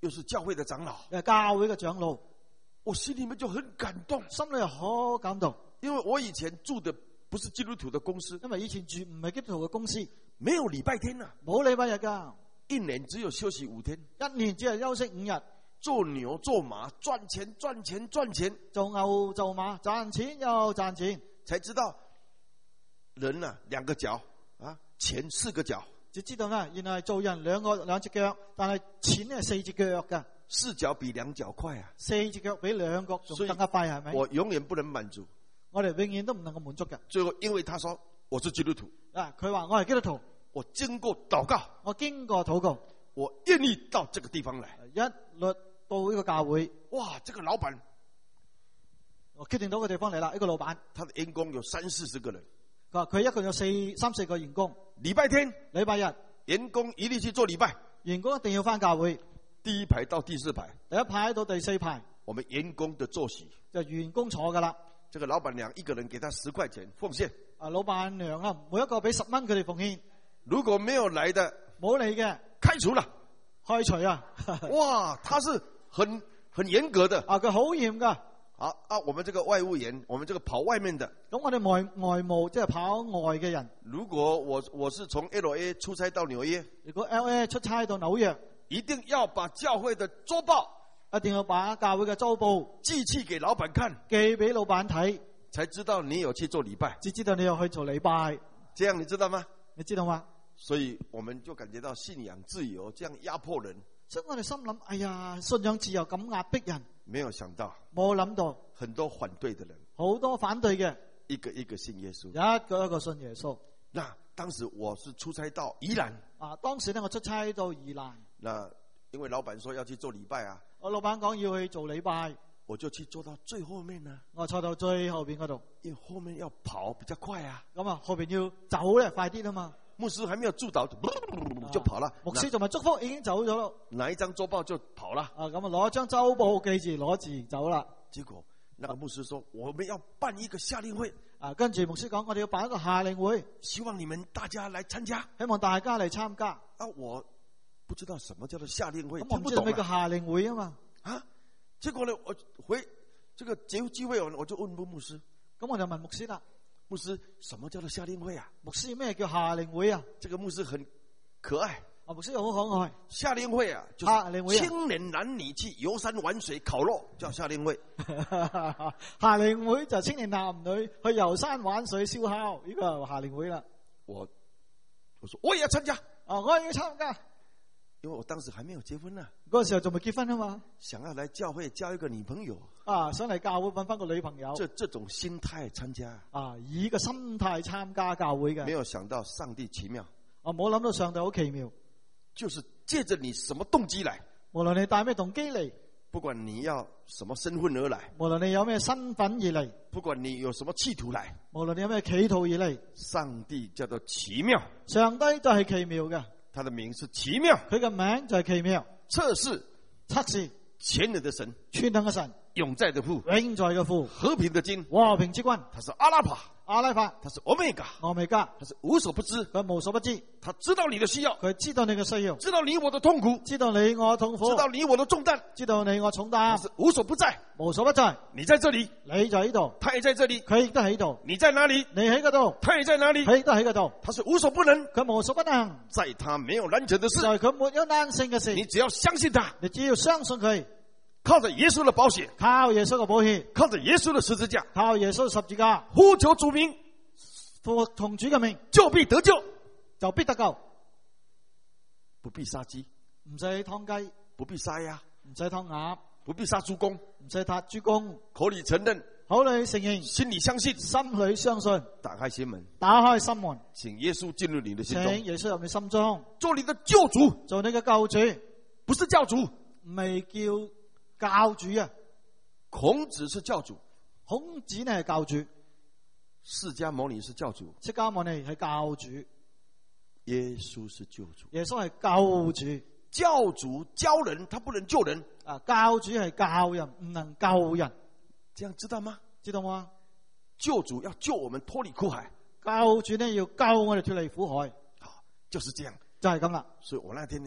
[SPEAKER 2] 又是教會的長老，
[SPEAKER 1] 又係教會嘅長老，
[SPEAKER 2] 我心裏面就很感動，
[SPEAKER 1] 心裏好感動，
[SPEAKER 2] 因為我以前住的不是基督徒的公司，
[SPEAKER 1] 因為以前住唔係基督徒嘅公司，
[SPEAKER 2] 沒有禮拜天啊，
[SPEAKER 1] 冇禮拜日噶，
[SPEAKER 2] 一年只有休息五天，
[SPEAKER 1] 一年只係休息五日，
[SPEAKER 2] 做牛做馬賺錢賺錢賺錢，
[SPEAKER 1] 做牛做馬賺錢又賺錢，
[SPEAKER 2] 才知道人啊兩個腳啊，錢四個腳，
[SPEAKER 1] 就知道啦，原來做人兩個兩隻腳，但係錢係四隻腳噶，
[SPEAKER 2] 四腳比兩腳快啊，
[SPEAKER 1] 四隻腳比兩腳仲更加快，係咪？
[SPEAKER 2] 我永遠不能滿足，
[SPEAKER 1] 我哋永遠都唔能夠滿足嘅。
[SPEAKER 2] 最後因為他說我是基督徒，
[SPEAKER 1] 啊，佢話我係基督徒，
[SPEAKER 2] 我經過禱告，
[SPEAKER 1] 我經過禱告，
[SPEAKER 2] 我願意到這個地方來，
[SPEAKER 1] 一律到呢個教會。
[SPEAKER 2] 哇，這個老闆，
[SPEAKER 1] 我決定到個地方嚟啦，呢個老闆，
[SPEAKER 2] 他的員工有三四十個人，
[SPEAKER 1] 佢話佢一共有四三四個員工，
[SPEAKER 2] 禮拜天
[SPEAKER 1] 禮拜日
[SPEAKER 2] 員工一律去做禮拜，
[SPEAKER 1] 員工一定要翻教會，
[SPEAKER 2] 第一排到第四排，
[SPEAKER 1] 第一排到第四排，
[SPEAKER 2] 我們員工的坐席
[SPEAKER 1] 就員工坐噶啦。
[SPEAKER 2] 這個老闆娘一個人給他十塊錢奉獻，
[SPEAKER 1] 啊，老闆娘啊，每一個俾十蚊佢哋奉獻，
[SPEAKER 2] 如果沒有來的，
[SPEAKER 1] 冇嚟嘅
[SPEAKER 2] 開除了，
[SPEAKER 1] 開除啊！
[SPEAKER 2] 哇，他是很很嚴格的
[SPEAKER 1] 啊，佢好嚴噶。
[SPEAKER 2] 啊啊！我們這個外務員，我們這個跑外面的，
[SPEAKER 1] 咁我哋外外務即係跑外嘅人。
[SPEAKER 2] 如果我我是從 L A 出差到紐約，
[SPEAKER 1] 如果 L A 出差到紐約，
[SPEAKER 2] 一定要把教會的周報，
[SPEAKER 1] 一定要把教會嘅周報
[SPEAKER 2] 寄去給老闆看，
[SPEAKER 1] 寄俾老闆睇，
[SPEAKER 2] 才知道你有去做禮拜，
[SPEAKER 1] 只知道你有去做禮拜。
[SPEAKER 2] 這樣你知道嗎？
[SPEAKER 1] 你知道嗎？
[SPEAKER 2] 所以我們就感覺到信仰自由這樣壓迫人。
[SPEAKER 1] 所以我哋心諗，哎呀，信仰自由咁壓迫人。
[SPEAKER 2] 沒有想到，
[SPEAKER 1] 冇諗到，
[SPEAKER 2] 很多反對的人，
[SPEAKER 1] 好多反對嘅，
[SPEAKER 2] 一個一個信耶穌，
[SPEAKER 1] 一個一個信耶穌。
[SPEAKER 2] 那當時我是出差到宜蘭，
[SPEAKER 1] 啊，當時呢我出差到宜蘭，
[SPEAKER 2] 那因為老闆說要去做禮拜啊，
[SPEAKER 1] 我老闆講要去做禮拜，
[SPEAKER 2] 我就去坐到最後面啊，
[SPEAKER 1] 我坐到最後邊嗰度，
[SPEAKER 2] 因為後面要跑比較快啊，
[SPEAKER 1] 咁啊後邊要走咧快啲啊嘛。
[SPEAKER 2] 牧師還沒有祝禱就跑了，
[SPEAKER 1] 牧師同埋祝福已經走咗咯，
[SPEAKER 2] 拿一張周報就跑了。
[SPEAKER 1] 啊，咁啊攞張周報記住攞字走啦。
[SPEAKER 2] 結果那個牧師說我們要辦一個夏令會，
[SPEAKER 1] 啊，跟住牧師講我哋要辦一個夏令會，
[SPEAKER 2] 希望你們大家來參加，
[SPEAKER 1] 希望大家嚟參加。
[SPEAKER 2] 啊，我不知道什麼叫做夏令會，
[SPEAKER 1] 咁我唔知道咩叫夏令會啊嘛。
[SPEAKER 2] 啊，結果呢我回這個結聚會完，我就問牧師，
[SPEAKER 1] 咁我就問牧師啦。
[SPEAKER 2] 牧師，什麼叫做夏令會啊？
[SPEAKER 1] 牧師，咩叫夏令會啊？
[SPEAKER 2] 這個牧師很可愛。
[SPEAKER 1] 啊，牧師又好可愛。
[SPEAKER 2] 夏令會啊，就是青年男女去遊山玩水、烤肉，叫夏令會。
[SPEAKER 1] 夏令會就青年男女去遊山玩水、燒烤，呢個係夏令會啦。
[SPEAKER 2] 我我說我也要參加，
[SPEAKER 1] 啊，我也要參加，
[SPEAKER 2] 因為我當時還沒有結婚啊。
[SPEAKER 1] 嗰個時候仲未結婚啊嘛。
[SPEAKER 2] 想要來教會交一個女朋友。
[SPEAKER 1] 啊，想嚟教會揾翻個女朋友。
[SPEAKER 2] 這這種心態參加。
[SPEAKER 1] 啊，以個心態參加教會嘅。
[SPEAKER 2] 沒有想到上帝奇妙。
[SPEAKER 1] 啊，冇諗到上帝好奇妙。
[SPEAKER 2] 就是借着你什麼動機來，
[SPEAKER 1] 無論你帶咩動機嚟，
[SPEAKER 2] 不管你要什麼身份而來，
[SPEAKER 1] 無論你有咩身份而嚟，
[SPEAKER 2] 不管你有什麼企圖來，
[SPEAKER 1] 無論你有咩企圖而嚟，
[SPEAKER 2] 上帝叫做奇妙。
[SPEAKER 1] 上帝就係奇妙嘅，
[SPEAKER 2] 他的名是奇妙，
[SPEAKER 1] 佢嘅名就係奇妙。
[SPEAKER 2] 測試
[SPEAKER 1] 測試
[SPEAKER 2] 全能的神，
[SPEAKER 1] 全能嘅神，
[SPEAKER 2] 永在的父，
[SPEAKER 1] 永在嘅父，
[SPEAKER 2] 和平的君，
[SPEAKER 1] 和平之君。
[SPEAKER 2] 他是阿拉法，
[SPEAKER 1] 阿拉法，
[SPEAKER 2] 他是歐米伽，
[SPEAKER 1] 歐米伽，
[SPEAKER 2] 他是無所不知，
[SPEAKER 1] 佢無所不知，
[SPEAKER 2] 他知道你的需要，
[SPEAKER 1] 佢知道你嘅需要，
[SPEAKER 2] 知道你我的痛苦，
[SPEAKER 1] 知道你我痛苦，
[SPEAKER 2] 知道你我的重擔，
[SPEAKER 1] 知道你我重擔，
[SPEAKER 2] 他是無所不在，
[SPEAKER 1] 無所不在。
[SPEAKER 2] 你在這裡，
[SPEAKER 1] 你就喺度，
[SPEAKER 2] 他也在這裡，
[SPEAKER 1] 佢亦都喺度。
[SPEAKER 2] 你在哪裡？
[SPEAKER 1] 你喺嗰度，
[SPEAKER 2] 他也在哪裡？
[SPEAKER 1] 佢亦都喺嗰度。
[SPEAKER 2] 他是無所不能，
[SPEAKER 1] 佢無所不能，
[SPEAKER 2] 在他沒有難成的事，
[SPEAKER 1] 在佢沒有難成嘅事。
[SPEAKER 2] 你只要相信他，
[SPEAKER 1] 你只要相信佢，
[SPEAKER 2] 靠着耶穌的寶血，
[SPEAKER 1] 靠耶穌嘅寶血，
[SPEAKER 2] 靠着耶穌的十字架，
[SPEAKER 1] 靠耶穌十字架，
[SPEAKER 2] 呼求主名，
[SPEAKER 1] 服從主嘅命，
[SPEAKER 2] 就必得救，
[SPEAKER 1] 就必得救。
[SPEAKER 2] 不必殺雞，
[SPEAKER 1] 唔使劏雞，
[SPEAKER 2] 不必殺鴨，
[SPEAKER 1] 唔使劏鴨，
[SPEAKER 2] 不必殺豬公，
[SPEAKER 1] 唔使殺豬公。
[SPEAKER 2] 口裏承認，
[SPEAKER 1] 口裏承認，
[SPEAKER 2] 心裏相信，
[SPEAKER 1] 心裏相信。
[SPEAKER 2] 打開心門，
[SPEAKER 1] 打開心門，
[SPEAKER 2] 請耶穌進入你的心中，
[SPEAKER 1] 請耶穌入你心中，
[SPEAKER 2] 做你的救主，
[SPEAKER 1] 做你嘅救主，
[SPEAKER 2] 不是教主，
[SPEAKER 1] 唔係叫教主啊。
[SPEAKER 2] 孔子是教主，
[SPEAKER 1] 孔子呢係教主，
[SPEAKER 2] 釋迦牟尼是教主，
[SPEAKER 1] 釋迦牟尼係教主，
[SPEAKER 2] 耶穌是救主，
[SPEAKER 1] 耶穌係救主。
[SPEAKER 2] 教主教人，他不能救人
[SPEAKER 1] 啊！教主係教人，唔能救人，
[SPEAKER 2] 這樣知道嗎？
[SPEAKER 1] 知道嗎？
[SPEAKER 2] 救主要救我們脫離苦海，
[SPEAKER 1] 教主呢要救我哋脫離苦海，
[SPEAKER 2] 好，就是這樣，
[SPEAKER 1] 就係咁啦。
[SPEAKER 2] 所以我那天呢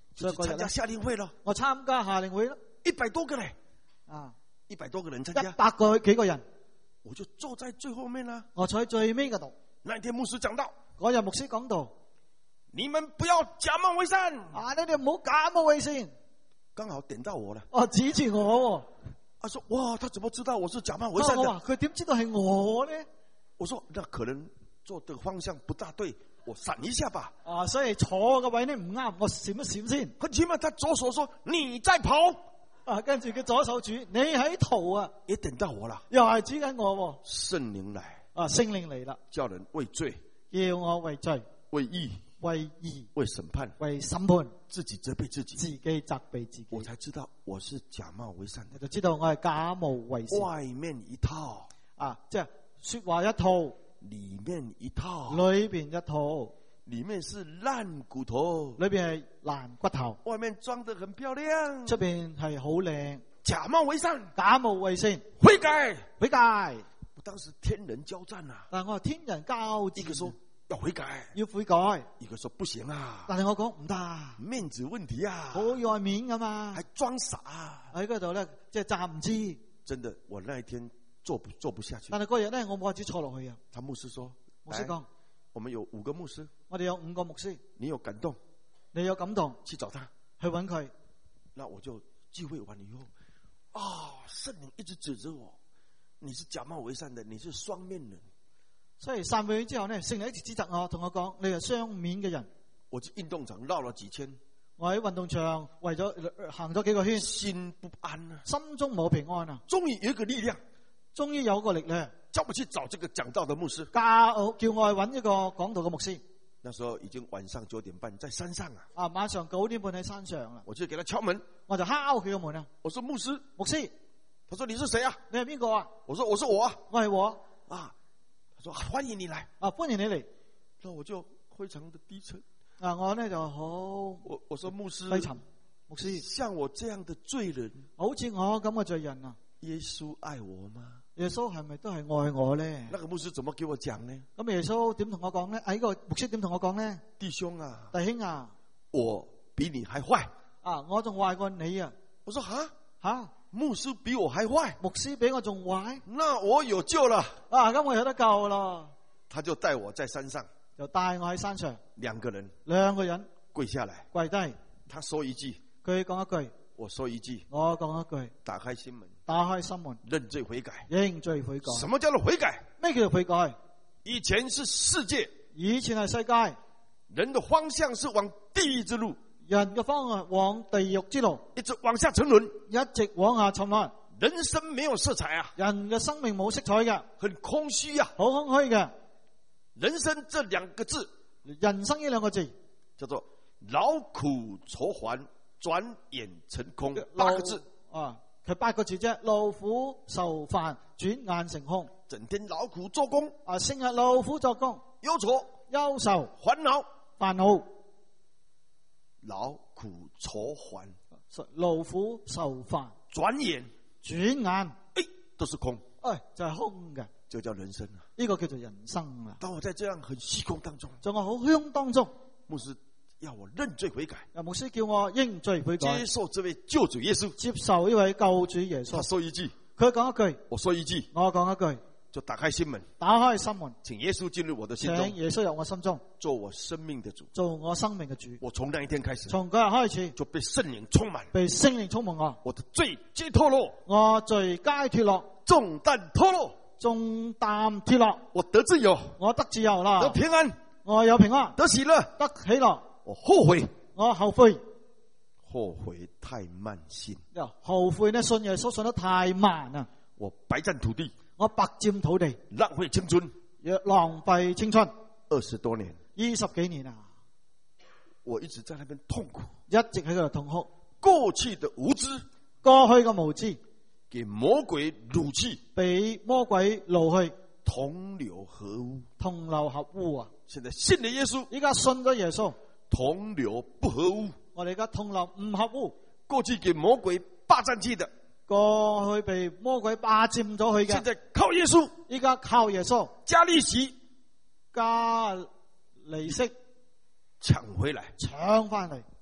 [SPEAKER 1] 所以嗰日
[SPEAKER 2] 參加夏令會咯，
[SPEAKER 1] 我參加夏令會咯，
[SPEAKER 2] 一百多個嘞，
[SPEAKER 1] 啊，
[SPEAKER 2] 一百多個人參加，
[SPEAKER 1] 一百個幾個人，
[SPEAKER 2] 我就坐在最後面啦。
[SPEAKER 1] 我坐喺最尾嗰度。
[SPEAKER 2] 那天牧師講到，
[SPEAKER 1] 嗰日牧師講到，
[SPEAKER 2] 你們不要假冒為善
[SPEAKER 1] 啊！你哋唔好假冒為善。
[SPEAKER 2] 剛好點到我了，
[SPEAKER 1] 哦，指住我，
[SPEAKER 2] 他說：哇，他怎麼知道我是假冒為善的？
[SPEAKER 1] 我話佢點知道係我咧？
[SPEAKER 2] 我說：那可能坐的方向不大對，我閃一下吧。
[SPEAKER 1] 啊，所以坐嘅位呢唔啱，我閃一閃先。
[SPEAKER 2] 很奇妙，他左手說你在跑，
[SPEAKER 1] 啊，跟住佢左手指你喺逃啊，
[SPEAKER 2] 也點到我了，
[SPEAKER 1] 又係指緊我。
[SPEAKER 2] 聖靈來，
[SPEAKER 1] 啊，聖靈嚟啦，
[SPEAKER 2] 叫人為罪，
[SPEAKER 1] 叫我為罪、
[SPEAKER 2] 為義、
[SPEAKER 1] 為義、
[SPEAKER 2] 為審判、
[SPEAKER 1] 為審判，
[SPEAKER 2] 自己責備自己，
[SPEAKER 1] 自己責備自己。
[SPEAKER 2] 我才知道我是假冒為善的，
[SPEAKER 1] 我就知道我係假冒為善。
[SPEAKER 2] 外面一套
[SPEAKER 1] 啊，即係說話一套，
[SPEAKER 2] 裏面一套，
[SPEAKER 1] 裏邊一套，
[SPEAKER 2] 裏面是爛骨頭，
[SPEAKER 1] 裏邊係爛骨頭，
[SPEAKER 2] 外面裝得很漂亮，
[SPEAKER 1] 出邊係好靚，
[SPEAKER 2] 假冒為善，
[SPEAKER 1] 假冒為善，
[SPEAKER 2] 悔改，
[SPEAKER 1] 悔改。
[SPEAKER 2] 我當時天人交戰啊，
[SPEAKER 1] 但係我係天人交戰，
[SPEAKER 2] 一個說要悔改，
[SPEAKER 1] 要悔改，
[SPEAKER 2] 一個說不行啊，
[SPEAKER 1] 但係我講唔得，
[SPEAKER 2] 面子問題啊，
[SPEAKER 1] 好愛面噶嘛，
[SPEAKER 2] 還裝傻啊，
[SPEAKER 1] 喺嗰度咧，即係詐唔知。
[SPEAKER 2] 真的，我那一天做不做不下去。
[SPEAKER 1] 但係嗰日咧，我冇法子坐落去啊。
[SPEAKER 2] 他牧師說，
[SPEAKER 1] 牧師講，
[SPEAKER 2] 我們有五個牧師，
[SPEAKER 1] 我哋有五個牧師，
[SPEAKER 2] 你有感動，
[SPEAKER 1] 你有感動
[SPEAKER 2] 去找他，
[SPEAKER 1] 去揾佢。
[SPEAKER 2] 那我就聚會完了以後，啊、哦，聖靈一直指着我，你是假冒為善的，你是雙面人。
[SPEAKER 1] 所以散會之後呢，聖靈一直指責我，同我講你係雙面嘅人。
[SPEAKER 2] 我去運動場繞了幾圈，
[SPEAKER 1] 我喺運動場為咗行咗幾個圈，
[SPEAKER 2] 心不安啊，
[SPEAKER 1] 心中冇平安啊。
[SPEAKER 2] 終於有一個力量，
[SPEAKER 1] 終於有個力量，
[SPEAKER 2] 叫我去找這個講道的牧師，
[SPEAKER 1] 教叫我去揾一個講道嘅牧師。
[SPEAKER 2] 那時候已經晚上九點半，在山上啊。
[SPEAKER 1] 啊，晚上九點半喺山上啦。
[SPEAKER 2] 我就給他敲門，
[SPEAKER 1] 我就敲佢個門啊。
[SPEAKER 2] 我說牧師，
[SPEAKER 1] 牧師，
[SPEAKER 2] 他說你是誰啊？
[SPEAKER 1] 你係邊個啊？
[SPEAKER 2] 我說我是我啊，
[SPEAKER 1] 我係我
[SPEAKER 2] 啊。他說歡迎你來
[SPEAKER 1] 啊，歡迎你嚟。
[SPEAKER 2] 那我就非常的低沉
[SPEAKER 1] 啊，我呢就好，
[SPEAKER 2] 我我說牧師，
[SPEAKER 1] 低沉，牧師，
[SPEAKER 2] 像我這樣的罪人，
[SPEAKER 1] 好似我咁嘅罪人啊，
[SPEAKER 2] 耶穌愛我嗎？
[SPEAKER 1] 耶穌係咪都係愛我咧？
[SPEAKER 2] 那個牧師怎麼給我講呢？
[SPEAKER 1] 咁耶穌點同我講咧？啊，呢個牧師點同我講咧？
[SPEAKER 2] 弟兄啊，
[SPEAKER 1] 弟兄啊，
[SPEAKER 2] 我比你還壞
[SPEAKER 1] 啊，我仲壞過你啊！
[SPEAKER 2] 我說吓
[SPEAKER 1] 吓，
[SPEAKER 2] 牧師比我還壞，
[SPEAKER 1] 牧師比我仲壞，
[SPEAKER 2] 那我有救了
[SPEAKER 1] 啊！咁我有得救啦！
[SPEAKER 2] 他就帶我在山上，
[SPEAKER 1] 就帶我喺山上，
[SPEAKER 2] 兩個人，
[SPEAKER 1] 兩個人
[SPEAKER 2] 跪下來，
[SPEAKER 1] 跪低，
[SPEAKER 2] 他說一句，
[SPEAKER 1] 佢講一句，
[SPEAKER 2] 我說一句，
[SPEAKER 1] 我講一句，
[SPEAKER 2] 打開心門，
[SPEAKER 1] 打開心門，
[SPEAKER 2] 認罪悔改，
[SPEAKER 1] 認罪悔改。
[SPEAKER 2] 什麼叫做悔改？
[SPEAKER 1] 咩叫做悔改？
[SPEAKER 2] 以前是世界，
[SPEAKER 1] 以前係世界，
[SPEAKER 2] 人的方向是往地獄之路，
[SPEAKER 1] 人嘅方向往地獄之路，
[SPEAKER 2] 一直往下沉淪，
[SPEAKER 1] 一直往下沉淪。
[SPEAKER 2] 人生沒有色彩啊，
[SPEAKER 1] 人嘅生命冇色彩嘅，
[SPEAKER 2] 很空虛啊，
[SPEAKER 1] 好空虛嘅。
[SPEAKER 2] 人生這兩個字，
[SPEAKER 1] 人生呢兩個字
[SPEAKER 2] 叫做勞苦愁煩，轉眼成空。八個字
[SPEAKER 1] 啊，佢八個字啫，勞苦愁煩，轉眼成空。
[SPEAKER 2] 整天勞苦做工
[SPEAKER 1] 啊，成日勞苦做工，
[SPEAKER 2] 憂愁、
[SPEAKER 1] 憂愁、
[SPEAKER 2] 煩惱、
[SPEAKER 1] 煩惱，
[SPEAKER 2] 勞苦愁煩，
[SPEAKER 1] 勞苦愁煩，
[SPEAKER 2] 轉眼
[SPEAKER 1] 轉眼，
[SPEAKER 2] 哎，都是空，
[SPEAKER 1] 哎，就係空嘅，
[SPEAKER 2] 就叫人生啊。
[SPEAKER 1] 呢個叫做人生啦。
[SPEAKER 2] 當我在這樣很虛空當中，
[SPEAKER 1] 在我好虛當中，
[SPEAKER 2] 牧師要我認罪悔改，
[SPEAKER 1] 啊，牧師叫我認罪悔改，
[SPEAKER 2] 接受這位救主耶穌，
[SPEAKER 1] 接受呢位救主耶穌。
[SPEAKER 2] 他說一句，
[SPEAKER 1] 佢講一句，
[SPEAKER 2] 我說一句，
[SPEAKER 1] 我講一句，
[SPEAKER 2] 就打開心門，
[SPEAKER 1] 打開心門，
[SPEAKER 2] 請耶穌進入我的心
[SPEAKER 1] 請
[SPEAKER 2] 中，
[SPEAKER 1] 耶穌入我心中，
[SPEAKER 2] 做我生命的主，
[SPEAKER 1] 做我生命嘅主。
[SPEAKER 2] 我從那一天開始，
[SPEAKER 1] 從嗰日開始
[SPEAKER 2] 就被聖靈充滿，
[SPEAKER 1] 被聖靈充滿我，
[SPEAKER 2] 我的罪皆脫落，
[SPEAKER 1] 我罪皆脫落，
[SPEAKER 2] 重擔脫落，
[SPEAKER 1] 重擔脫落，
[SPEAKER 2] 我得自由，
[SPEAKER 1] 我得自由啦，
[SPEAKER 2] 得平安，
[SPEAKER 1] 我有平安，
[SPEAKER 2] 得喜樂，
[SPEAKER 1] 得喜樂。
[SPEAKER 2] 我後悔，
[SPEAKER 1] 我後悔，
[SPEAKER 2] 後悔太慢信，
[SPEAKER 1] 後悔呢信耶穌信得太慢啊！
[SPEAKER 2] 我白佔土地，
[SPEAKER 1] 我白佔土地，
[SPEAKER 2] 浪費青春，
[SPEAKER 1] 浪費青春，
[SPEAKER 2] 二十多年，
[SPEAKER 1] 二十幾年啊！
[SPEAKER 2] 我一直在那邊痛苦，
[SPEAKER 1] 一直喺度痛哭，
[SPEAKER 2] 過去的無知，
[SPEAKER 1] 過去嘅無知，
[SPEAKER 2] 給魔鬼擄去，
[SPEAKER 1] 被魔鬼擄去，
[SPEAKER 2] 同流合污，
[SPEAKER 1] 同流合污啊！
[SPEAKER 2] 現在信了耶穌，
[SPEAKER 1] 依家信咗耶穌，
[SPEAKER 2] 同流不合污。
[SPEAKER 1] 我哋而家同流唔合污，
[SPEAKER 2] 過去給魔鬼霸佔去的，
[SPEAKER 1] 過去被魔鬼霸佔咗去嘅，
[SPEAKER 2] 現在靠耶穌，
[SPEAKER 1] 依家靠耶穌
[SPEAKER 2] 加利息
[SPEAKER 1] 加利息
[SPEAKER 2] 搶回來，
[SPEAKER 1] 搶翻嚟，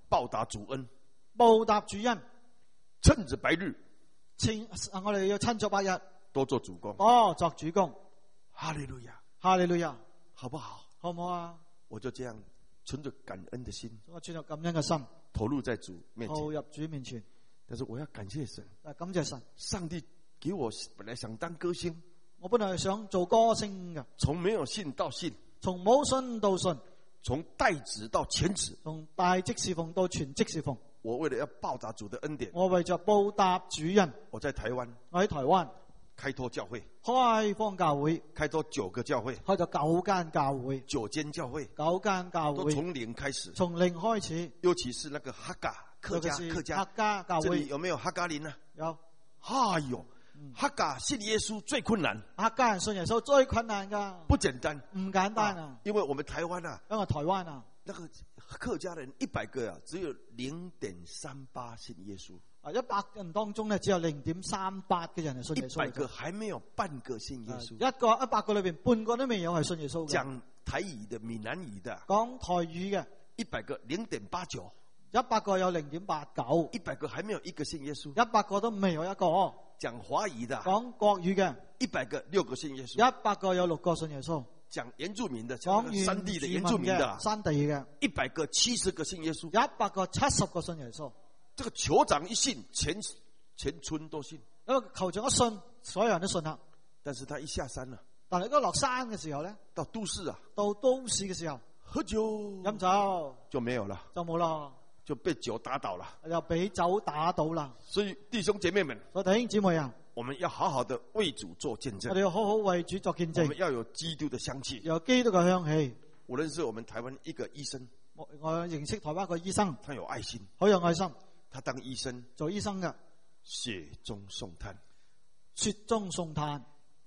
[SPEAKER 2] 報答主恩，
[SPEAKER 1] 報答主恩，
[SPEAKER 2] 趁着白日，
[SPEAKER 1] 趁我哋要趁着白日，
[SPEAKER 2] 多做主工。
[SPEAKER 1] 哦，作主工。
[SPEAKER 2] 哈利路亞，
[SPEAKER 1] 哈利路亞，
[SPEAKER 2] 好不好？
[SPEAKER 1] 好唔好啊？
[SPEAKER 2] 我就這樣存着感恩的心，
[SPEAKER 1] 我存着感恩嘅心，
[SPEAKER 2] 投入在主面前，
[SPEAKER 1] 投入主面前。
[SPEAKER 2] 但是我要感謝神，
[SPEAKER 1] 感謝神，
[SPEAKER 2] 上帝給我本來想當歌星，
[SPEAKER 1] 我本來係想做歌星嘅，
[SPEAKER 2] 從沒有信到信，
[SPEAKER 1] 從冇信到信，
[SPEAKER 2] 從代職到全職，
[SPEAKER 1] 從大職侍奉到全職侍奉。
[SPEAKER 2] 我為了要報答主的恩典，
[SPEAKER 1] 我為着報答主人，
[SPEAKER 2] 我在台灣，
[SPEAKER 1] 我喺台灣
[SPEAKER 2] 開拓教會，
[SPEAKER 1] 開荒教會，
[SPEAKER 2] 開拓九個教會，
[SPEAKER 1] 開咗九間教會，
[SPEAKER 2] 九間教會，
[SPEAKER 1] 九間教會，
[SPEAKER 2] 都從零開始，
[SPEAKER 1] 從零開始，
[SPEAKER 2] 尤其是那個哈嘎客家客家
[SPEAKER 1] 客家教會，
[SPEAKER 2] 這裡有沒有哈嘎林呢？
[SPEAKER 1] 有。
[SPEAKER 2] 哎呦，哈嘎信耶穌最困難，
[SPEAKER 1] 客家人信耶穌最困難噶，
[SPEAKER 2] 不簡單，
[SPEAKER 1] 唔簡單啊，
[SPEAKER 2] 啊！因為我們台灣啊，
[SPEAKER 1] 因為台灣啊，
[SPEAKER 2] 那個客家人一百個啊，只有零點三八信耶穌。
[SPEAKER 1] 啊，一百人當中呢，只有零點三八嘅人係信耶穌。
[SPEAKER 2] 一百個還沒有半個信耶穌。
[SPEAKER 1] 一個一百個裏邊，半個都未有係信耶穌嘅。
[SPEAKER 2] 講台語的、閩南語的，
[SPEAKER 1] 講台語嘅，
[SPEAKER 2] 一百個零點八九，
[SPEAKER 1] 一百個有零點八九，
[SPEAKER 2] 一百個還沒有一個信耶穌。
[SPEAKER 1] 一百個都未有一個。
[SPEAKER 2] 講華語的，
[SPEAKER 1] 講國語嘅，
[SPEAKER 2] 一百個六個信耶穌。
[SPEAKER 1] 一百個有六個信耶穌。
[SPEAKER 2] 講原住民的，
[SPEAKER 1] 講
[SPEAKER 2] 山地的原住民的，
[SPEAKER 1] 山地嘅，
[SPEAKER 2] 一百個七十個信耶穌。
[SPEAKER 1] 一百個七十個信耶穌。
[SPEAKER 2] 這個酋長一信，全全村都信。
[SPEAKER 1] 因為酋長一信，所有人都信啦。
[SPEAKER 2] 但是他一下山啦，
[SPEAKER 1] 但係嗰個落山嘅時候咧，
[SPEAKER 2] 到都市啊，
[SPEAKER 1] 到都市嘅時候，
[SPEAKER 2] 喝酒
[SPEAKER 1] 飲酒
[SPEAKER 2] 就沒有了，
[SPEAKER 1] 就冇啦，
[SPEAKER 2] 就被酒打倒了，
[SPEAKER 1] 又俾酒打倒啦。
[SPEAKER 2] 所以弟兄姐妹們，
[SPEAKER 1] 所以弟兄姊妹啊，
[SPEAKER 2] 我們要好好的為主做見證，
[SPEAKER 1] 我哋要好好為主作見證，
[SPEAKER 2] 我們要有基督的香氣，
[SPEAKER 1] 有基督嘅香氣。
[SPEAKER 2] 我認識我們台灣一個醫生，
[SPEAKER 1] 我我認識台灣一個醫生，
[SPEAKER 2] 他有愛心，
[SPEAKER 1] 好有愛心，
[SPEAKER 2] 他當醫生
[SPEAKER 1] 做醫生嘅，
[SPEAKER 2] 雪中送炭，
[SPEAKER 1] 雪中送炭。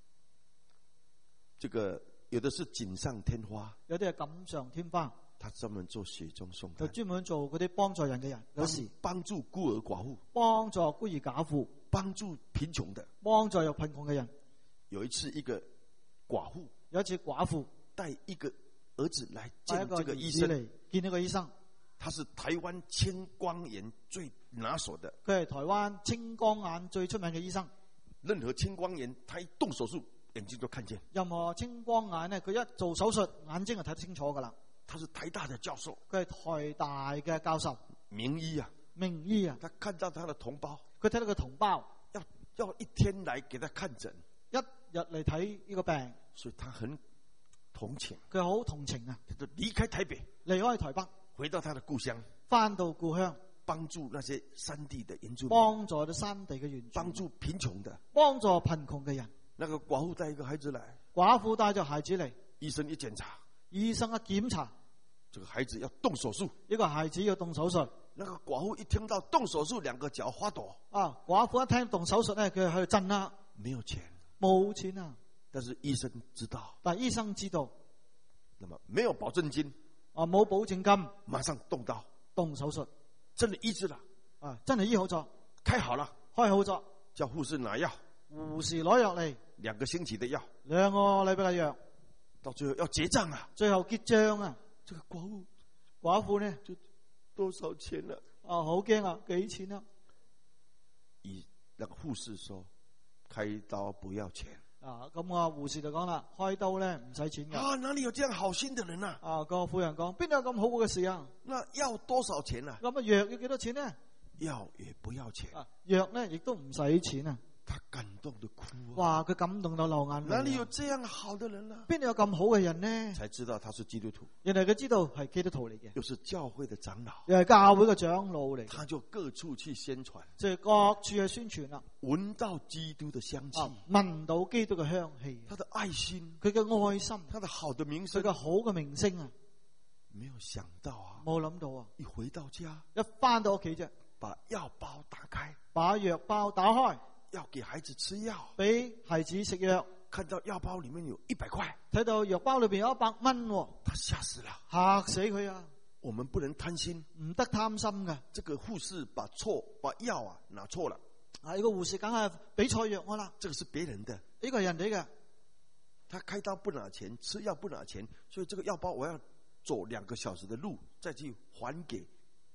[SPEAKER 2] 這個有的是錦上添花，
[SPEAKER 1] 有啲係錦上添花，
[SPEAKER 2] 他專門做雪中送
[SPEAKER 1] 就
[SPEAKER 2] 炭，
[SPEAKER 1] 專門做嗰啲幫助人嘅人，有時
[SPEAKER 2] 幫助孤兒寡婦，
[SPEAKER 1] 幫助孤兒寡婦，
[SPEAKER 2] 幫助貧窮的，
[SPEAKER 1] 幫助有貧窮嘅人。
[SPEAKER 2] 有一次一個寡婦，
[SPEAKER 1] 有一次寡婦
[SPEAKER 2] 帶一個兒子來見
[SPEAKER 1] 帶一個
[SPEAKER 2] 這個醫生
[SPEAKER 1] 嚟見呢個醫生，
[SPEAKER 2] 他是台灣青光眼最拿手的，
[SPEAKER 1] 佢係台灣青光眼最出名嘅醫生。
[SPEAKER 2] 任何青光眼，他一動手術，眼睛就看見。
[SPEAKER 1] 任何青光眼呢，佢一做手術，眼睛就睇得清楚噶啦。
[SPEAKER 2] 他是台大的教授，
[SPEAKER 1] 佢係台大嘅教授，
[SPEAKER 2] 名醫啊，
[SPEAKER 1] 名醫啊。
[SPEAKER 2] 他看到他的同胞，
[SPEAKER 1] 佢睇到個同胞
[SPEAKER 2] 要要一天來給他看診，
[SPEAKER 1] 一日嚟睇呢個病，
[SPEAKER 2] 所以他很同情，
[SPEAKER 1] 佢好同情啊。
[SPEAKER 2] 他就離開台北，
[SPEAKER 1] 離開台北，
[SPEAKER 2] 回到他的故鄉，
[SPEAKER 1] 翻到故鄉，
[SPEAKER 2] 幫助那些山地的原住民，
[SPEAKER 1] 幫助啲山地嘅原住，
[SPEAKER 2] 幫助貧窮的，
[SPEAKER 1] 幫助貧窮嘅人。
[SPEAKER 2] 那個寡婦帶一個孩子來，
[SPEAKER 1] 寡婦帶咗孩子嚟，
[SPEAKER 2] 醫生一檢查，
[SPEAKER 1] 醫生一檢查，
[SPEAKER 2] 這個孩子要動手術，
[SPEAKER 1] 呢個孩子要動手術。
[SPEAKER 2] 那個寡婦一聽到動手術，兩個腳發抖。
[SPEAKER 1] 啊，寡婦一聽動手術咧，佢喺度震啦，
[SPEAKER 2] 沒有錢，
[SPEAKER 1] 冇錢啊！
[SPEAKER 2] 但是醫生知道，
[SPEAKER 1] 但係醫生知道，
[SPEAKER 2] 那麼沒有保證金，
[SPEAKER 1] 啊冇保證金，
[SPEAKER 2] 馬上動刀，
[SPEAKER 1] 動手術，
[SPEAKER 2] 真的醫治了，
[SPEAKER 1] 啊真係醫好咗，
[SPEAKER 2] 開好了，
[SPEAKER 1] 開好咗，
[SPEAKER 2] 叫護士拿藥，
[SPEAKER 1] 護士攞藥嚟，
[SPEAKER 2] 兩個星期的藥，
[SPEAKER 1] 兩個禮拜嘅藥，
[SPEAKER 2] 到最後要結賬啊，
[SPEAKER 1] 最後結賬啊，
[SPEAKER 2] 這個寡婦
[SPEAKER 1] 寡婦呢
[SPEAKER 2] 就多少錢了？
[SPEAKER 1] 啊好驚啊，幾錢啊？
[SPEAKER 2] 以那個護士說，開刀不要錢。
[SPEAKER 1] 啊咁啊護士就講啦，開刀咧唔使錢嘅。
[SPEAKER 2] 啊，哪裏有這樣好心的人啊？
[SPEAKER 1] 啊個婦人講，邊度有咁好嘅事啊？
[SPEAKER 2] 那要多少錢啊？
[SPEAKER 1] 咁啊藥要幾多錢呢？
[SPEAKER 2] 藥也不要錢。
[SPEAKER 1] 啊藥咧亦都唔使錢啊。
[SPEAKER 2] 他感動的哭啊！
[SPEAKER 1] 哇！佢感動到流眼淚。
[SPEAKER 2] 哪裏有這樣好的人啊？
[SPEAKER 1] 邊度有咁好嘅人呢？
[SPEAKER 2] 才知道他是基督徒。
[SPEAKER 1] 原來佢知道係基督徒嚟嘅，
[SPEAKER 2] 又是教會的長老，
[SPEAKER 1] 又係教會嘅長老嚟。
[SPEAKER 2] 他就各處去宣傳，
[SPEAKER 1] 即係各處去宣傳啦。
[SPEAKER 2] 聞到基督的香氣，
[SPEAKER 1] 啊，聞到基督嘅香氣，
[SPEAKER 2] 他的愛心，
[SPEAKER 1] 佢嘅愛心，
[SPEAKER 2] 他的好的名聲，
[SPEAKER 1] 佢嘅好嘅名聲啊！
[SPEAKER 2] 沒有想到啊，
[SPEAKER 1] 冇諗到啊！
[SPEAKER 2] 一回到家，
[SPEAKER 1] 一翻到屋企啫，
[SPEAKER 2] 把藥包打開，
[SPEAKER 1] 把藥包打開，
[SPEAKER 2] 要給孩子吃藥，
[SPEAKER 1] 俾孩子食藥，
[SPEAKER 2] 看到藥包裏面有一百塊，
[SPEAKER 1] 睇到藥包裏邊有一百蚊，
[SPEAKER 2] 他嚇死了，
[SPEAKER 1] 嚇死佢啊！
[SPEAKER 2] 我們不能貪心，
[SPEAKER 1] 唔得貪心噶。
[SPEAKER 2] 這個護士把錯把藥啊拿錯了，
[SPEAKER 1] 啊呢個護士梗係俾錯藥我啦，
[SPEAKER 2] 這個是別人的，
[SPEAKER 1] 呢個係人哋嘅，
[SPEAKER 2] 他開刀不拿錢，吃藥不拿錢，所以這個藥包我要走兩個小時的路再去還給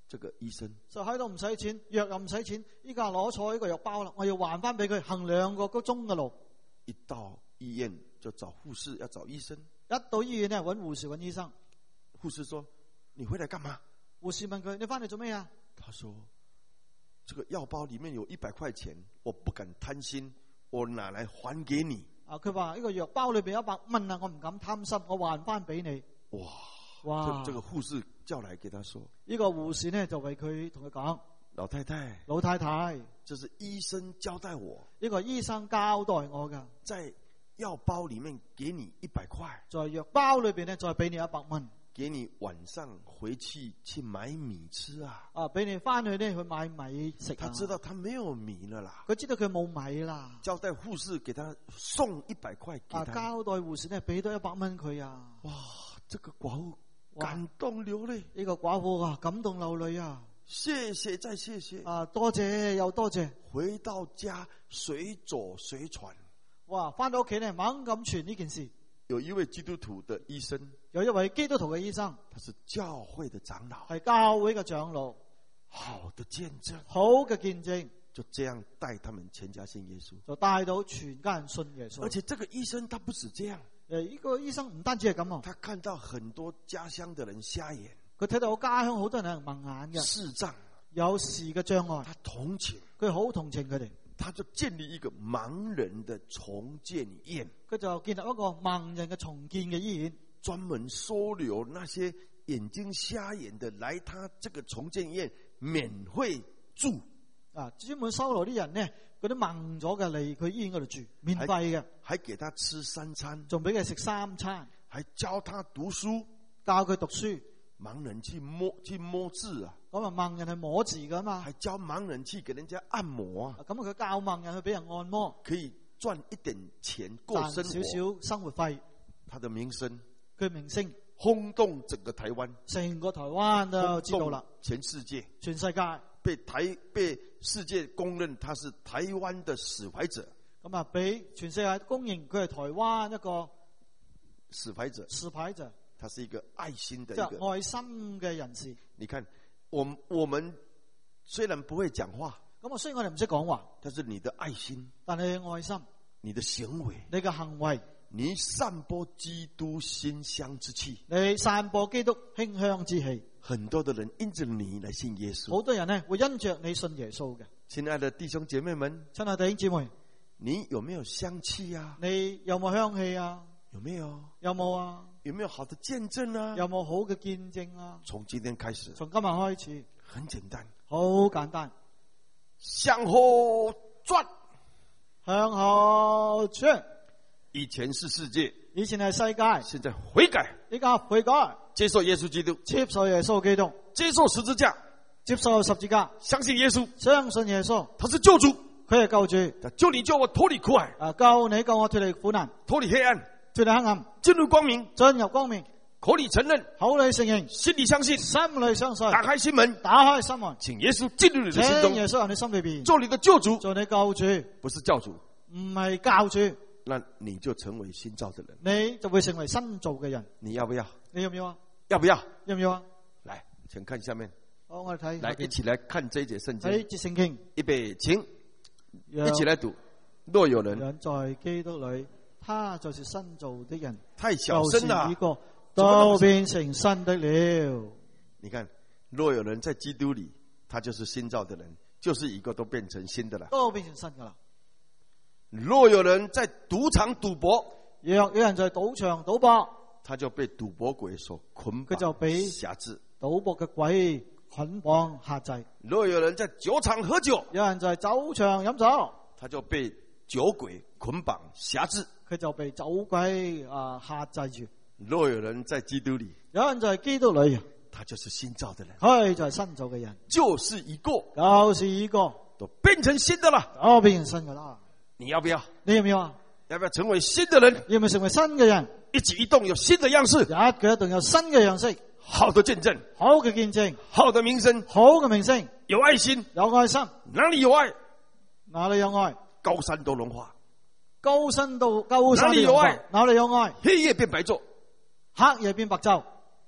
[SPEAKER 2] 這個醫生
[SPEAKER 1] 就喺度唔使錢，藥又唔使錢，依家攞錯呢個藥包啦，我要還翻俾佢，行兩個鐘嘅路。
[SPEAKER 2] 一到醫院就找護士，要找醫生。
[SPEAKER 1] 一到醫院呢，揾護士揾醫生。
[SPEAKER 2] 護士說：你回來幹嘛？
[SPEAKER 1] 護士問佢：你翻嚟做咩啊？
[SPEAKER 2] 他說：這個藥包裏面有一百塊錢，我不敢貪心，我拿來還給你。
[SPEAKER 1] 啊，佢話呢個藥包裏邊有一百蚊啊，我唔敢貪心，我還翻俾你。
[SPEAKER 2] 哇！
[SPEAKER 1] 哇！
[SPEAKER 2] 這個護士叫來給他說，
[SPEAKER 1] 呢個護士呢就為佢同佢講：
[SPEAKER 2] 老太太，
[SPEAKER 1] 老太太，
[SPEAKER 2] 這是醫生交代我，
[SPEAKER 1] 呢個醫生交代我噶，
[SPEAKER 2] 在藥包裏面給你一百塊，
[SPEAKER 1] 在藥包裏邊呢再俾你一百蚊，
[SPEAKER 2] 給你晚上回去去買米吃啊！
[SPEAKER 1] 啊，俾你翻去呢去買米食啊！
[SPEAKER 2] 他知道他沒有米了啦，
[SPEAKER 1] 佢知道佢冇米啦，
[SPEAKER 2] 交代護士給他送一百塊給他，
[SPEAKER 1] 啊，交代護士呢俾多一百蚊佢啊！
[SPEAKER 2] 哇，這個寡婦感動流淚，
[SPEAKER 1] 呢個寡婦啊感動流淚啊！
[SPEAKER 2] 謝謝再謝謝
[SPEAKER 1] 啊，多謝又多謝。
[SPEAKER 2] 回到家隨走隨傳，
[SPEAKER 1] 哇！翻到屋企呢猛咁傳呢件事。
[SPEAKER 2] 有一位基督徒的醫生，
[SPEAKER 1] 有一位基督徒嘅醫生，
[SPEAKER 2] 他是教會的長老，
[SPEAKER 1] 係教會嘅長老，
[SPEAKER 2] 好的見證，
[SPEAKER 1] 好嘅見證，
[SPEAKER 2] 就這樣帶他們全家信耶穌，
[SPEAKER 1] 就帶到全家人信耶穌。
[SPEAKER 2] 而且這個醫生他不止這樣，
[SPEAKER 1] 誒，呢個醫生唔單止係咁啊，
[SPEAKER 2] 他看到很多家鄉的人瞎眼，
[SPEAKER 1] 佢睇到我家鄉好多人係盲眼嘅，
[SPEAKER 2] 視障，
[SPEAKER 1] 有視嘅障礙，
[SPEAKER 2] 他同情，
[SPEAKER 1] 佢好同情佢哋，
[SPEAKER 2] 他就建立一個盲人的重建院，
[SPEAKER 1] 佢就建立一個盲人嘅重建嘅醫院，
[SPEAKER 2] 專門收留那些眼睛瞎眼的來他這個重建院免費住，
[SPEAKER 1] 啊，專門收留啲人呢，嗰啲盲咗嘅嚟佢醫院嗰度住，免費嘅，
[SPEAKER 2] 還給他吃三餐，
[SPEAKER 1] 仲俾佢食三餐，
[SPEAKER 2] 還教他讀書，
[SPEAKER 1] 教佢讀書。
[SPEAKER 2] 盲人去摸去摸字啊，
[SPEAKER 1] 咁啊盲人係摸字噶嘛，
[SPEAKER 2] 還教盲人去給人家按摩啊，
[SPEAKER 1] 咁佢教盲人去俾人按摩，
[SPEAKER 2] 可以賺一點錢過生活，
[SPEAKER 1] 賺少少生活費。
[SPEAKER 2] 他的名聲，
[SPEAKER 1] 佢名聲
[SPEAKER 2] 轟動整個台灣，
[SPEAKER 1] 成個台灣都知道啦，
[SPEAKER 2] 全世界，
[SPEAKER 1] 全世界
[SPEAKER 2] 被台被世界公認他是台灣的使懷者，
[SPEAKER 1] 咁啊俾全世界公認佢係台灣一個
[SPEAKER 2] 使懷者，
[SPEAKER 1] 使懷者。
[SPEAKER 2] 他是一個愛心的一個
[SPEAKER 1] 即係愛心嘅人士。
[SPEAKER 2] 你看，我我們雖然不會講話，
[SPEAKER 1] 咁啊雖然我哋唔識講話，
[SPEAKER 2] 但是你的愛心，
[SPEAKER 1] 但係愛心，
[SPEAKER 2] 你的行為，
[SPEAKER 1] 你嘅行為，
[SPEAKER 2] 你散播基督馨香之氣，
[SPEAKER 1] 你散播基督馨香之氣，
[SPEAKER 2] 很多的人因着你來信耶穌。
[SPEAKER 1] 好多人呢會因着你信耶穌嘅。
[SPEAKER 2] 親愛的弟兄姐妹們，
[SPEAKER 1] 親愛弟兄姊妹，
[SPEAKER 2] 你有沒有香氣啊？
[SPEAKER 1] 你有冇香氣啊？
[SPEAKER 2] 有沒有？
[SPEAKER 1] 有冇啊？
[SPEAKER 2] 有沒有好的見證啊？
[SPEAKER 1] 有冇好嘅見證啊？
[SPEAKER 2] 從今天開始，
[SPEAKER 1] 從今日開始，
[SPEAKER 2] 很簡單，
[SPEAKER 1] 好簡單，
[SPEAKER 2] 向後轉，
[SPEAKER 1] 向後轉。
[SPEAKER 2] 以前是世界，
[SPEAKER 1] 以前係世界，
[SPEAKER 2] 現在悔改，
[SPEAKER 1] 依家悔改，
[SPEAKER 2] 接受耶穌基督，
[SPEAKER 1] 接受耶穌基督，
[SPEAKER 2] 接受十字架，
[SPEAKER 1] 接受十字架，
[SPEAKER 2] 相信耶穌，
[SPEAKER 1] 相信耶穌，
[SPEAKER 2] 他是救主，
[SPEAKER 1] 佢係救主，
[SPEAKER 2] 救你救我脫離苦海，
[SPEAKER 1] 啊，救你救我脫離苦難，
[SPEAKER 2] 脫離黑暗，
[SPEAKER 1] 脫離黑暗，
[SPEAKER 2] 進入光明，
[SPEAKER 1] 進入光明，
[SPEAKER 2] 口裏承認，
[SPEAKER 1] 口裏承認，
[SPEAKER 2] 心裏相信，
[SPEAKER 1] 心裏相信，
[SPEAKER 2] 打開心門，
[SPEAKER 1] 打開心門，
[SPEAKER 2] 請耶穌進入你的心中，
[SPEAKER 1] 請耶穌入你心裏邊，
[SPEAKER 2] 做你的救主，
[SPEAKER 1] 做你救主，
[SPEAKER 2] 不是教主，
[SPEAKER 1] 唔係教主，
[SPEAKER 2] 那你就成為新造的人，
[SPEAKER 1] 你就會成為新造嘅人。
[SPEAKER 2] 你要不要？
[SPEAKER 1] 你要唔要啊？
[SPEAKER 2] 要不要？
[SPEAKER 1] 要唔要啊？
[SPEAKER 2] 來，請看下面，
[SPEAKER 1] 好，我哋睇，
[SPEAKER 2] 來一起來看這一節聖經，
[SPEAKER 1] 睇節聖經，
[SPEAKER 2] 預備，請一起來讀。若有人
[SPEAKER 1] 人在基督裏，他就是新造的人，
[SPEAKER 2] 太小聲啦，
[SPEAKER 1] 一個都變成新的了。
[SPEAKER 2] 你看，若有人在基督裏，他就是新造的人，就是一個都變成新的了，
[SPEAKER 1] 都變成新噶啦。
[SPEAKER 2] 若有人在賭場賭博，
[SPEAKER 1] 若有人在賭場賭博，
[SPEAKER 2] 他就被賭博鬼所捆綁，
[SPEAKER 1] 佢就俾
[SPEAKER 2] 轄制。
[SPEAKER 1] 賭博嘅鬼捆綁轄制。
[SPEAKER 2] 若有人在酒場喝酒，
[SPEAKER 1] 有人在酒場飲酒，
[SPEAKER 2] 他就被酒鬼捆綁轄制，
[SPEAKER 1] 佢就被酒鬼啊轄制住。
[SPEAKER 2] 若有人在基督裏，
[SPEAKER 1] 有人在基督裏，
[SPEAKER 2] 他就是新造的人，
[SPEAKER 1] 佢就係新造嘅人，
[SPEAKER 2] 就是一個，
[SPEAKER 1] 就是一個
[SPEAKER 2] 都變成新的了，
[SPEAKER 1] 都變成新噶啦。
[SPEAKER 2] 你要不要？
[SPEAKER 1] 你要唔要啊？
[SPEAKER 2] 要不要成為新的人？
[SPEAKER 1] 要唔要成為新嘅人？
[SPEAKER 2] 一舉一動有新的樣式，
[SPEAKER 1] 一舉一動有新嘅樣式，
[SPEAKER 2] 好的見證，
[SPEAKER 1] 好嘅見證，
[SPEAKER 2] 好的名聲，
[SPEAKER 1] 好嘅名聲，
[SPEAKER 2] 有愛心，
[SPEAKER 1] 有愛心，
[SPEAKER 2] 哪裏有愛，
[SPEAKER 1] 哪裏有愛，
[SPEAKER 2] 高山都融化，
[SPEAKER 1] 高山到高山
[SPEAKER 2] 哪裏有愛，
[SPEAKER 1] 哪裏有愛，
[SPEAKER 2] 黑夜變白晝，
[SPEAKER 1] 黑夜變白晝，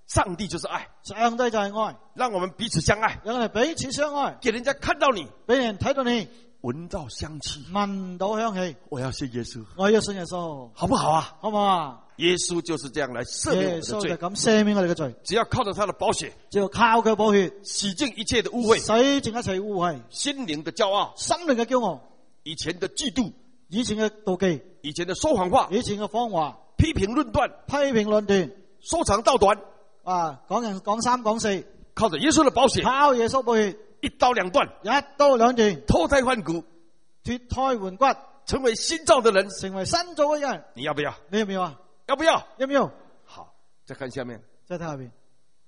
[SPEAKER 2] 上帝就是愛，
[SPEAKER 1] 上帝就係愛，
[SPEAKER 2] 讓我們彼此相愛，
[SPEAKER 1] 讓我哋彼此相愛，
[SPEAKER 2] 給人家看到你，
[SPEAKER 1] 俾人睇到你，
[SPEAKER 2] 聞到香氣，
[SPEAKER 1] 聞到香氣。
[SPEAKER 2] 我要信耶穌，
[SPEAKER 1] 我要信耶穌，
[SPEAKER 2] 好不好啊？
[SPEAKER 1] 好唔好啊？
[SPEAKER 2] 耶穌就是這樣來赦免我
[SPEAKER 1] 耶穌就
[SPEAKER 2] 的罪，
[SPEAKER 1] 咁赦免我哋嘅罪，
[SPEAKER 2] 只要靠着他的寶血，
[SPEAKER 1] 只要靠佢寶血
[SPEAKER 2] 洗淨一切的污穢，
[SPEAKER 1] 洗淨一切污穢，
[SPEAKER 2] 心靈的驕傲，
[SPEAKER 1] 心靈嘅驕傲，
[SPEAKER 2] 以前的嫉妒，
[SPEAKER 1] 以前嘅妒忌，
[SPEAKER 2] 以前的說謊話，
[SPEAKER 1] 以前嘅謊話，
[SPEAKER 2] 批評論斷，
[SPEAKER 1] 批評論斷，
[SPEAKER 2] 說長道短，
[SPEAKER 1] 啊，講人講三講四，
[SPEAKER 2] 靠着耶穌的寶血，
[SPEAKER 1] 靠耶穌寶血，
[SPEAKER 2] 一刀兩斷，
[SPEAKER 1] 一刀兩斷，
[SPEAKER 2] 脫胎換骨，
[SPEAKER 1] 脫胎換骨，
[SPEAKER 2] 成為新造的人，
[SPEAKER 1] 成為新造嘅人。
[SPEAKER 2] 你要不要？
[SPEAKER 1] 你要唔要啊？
[SPEAKER 2] 要不要？
[SPEAKER 1] 要唔要？
[SPEAKER 2] 好，再看下面，
[SPEAKER 1] 再睇下邊，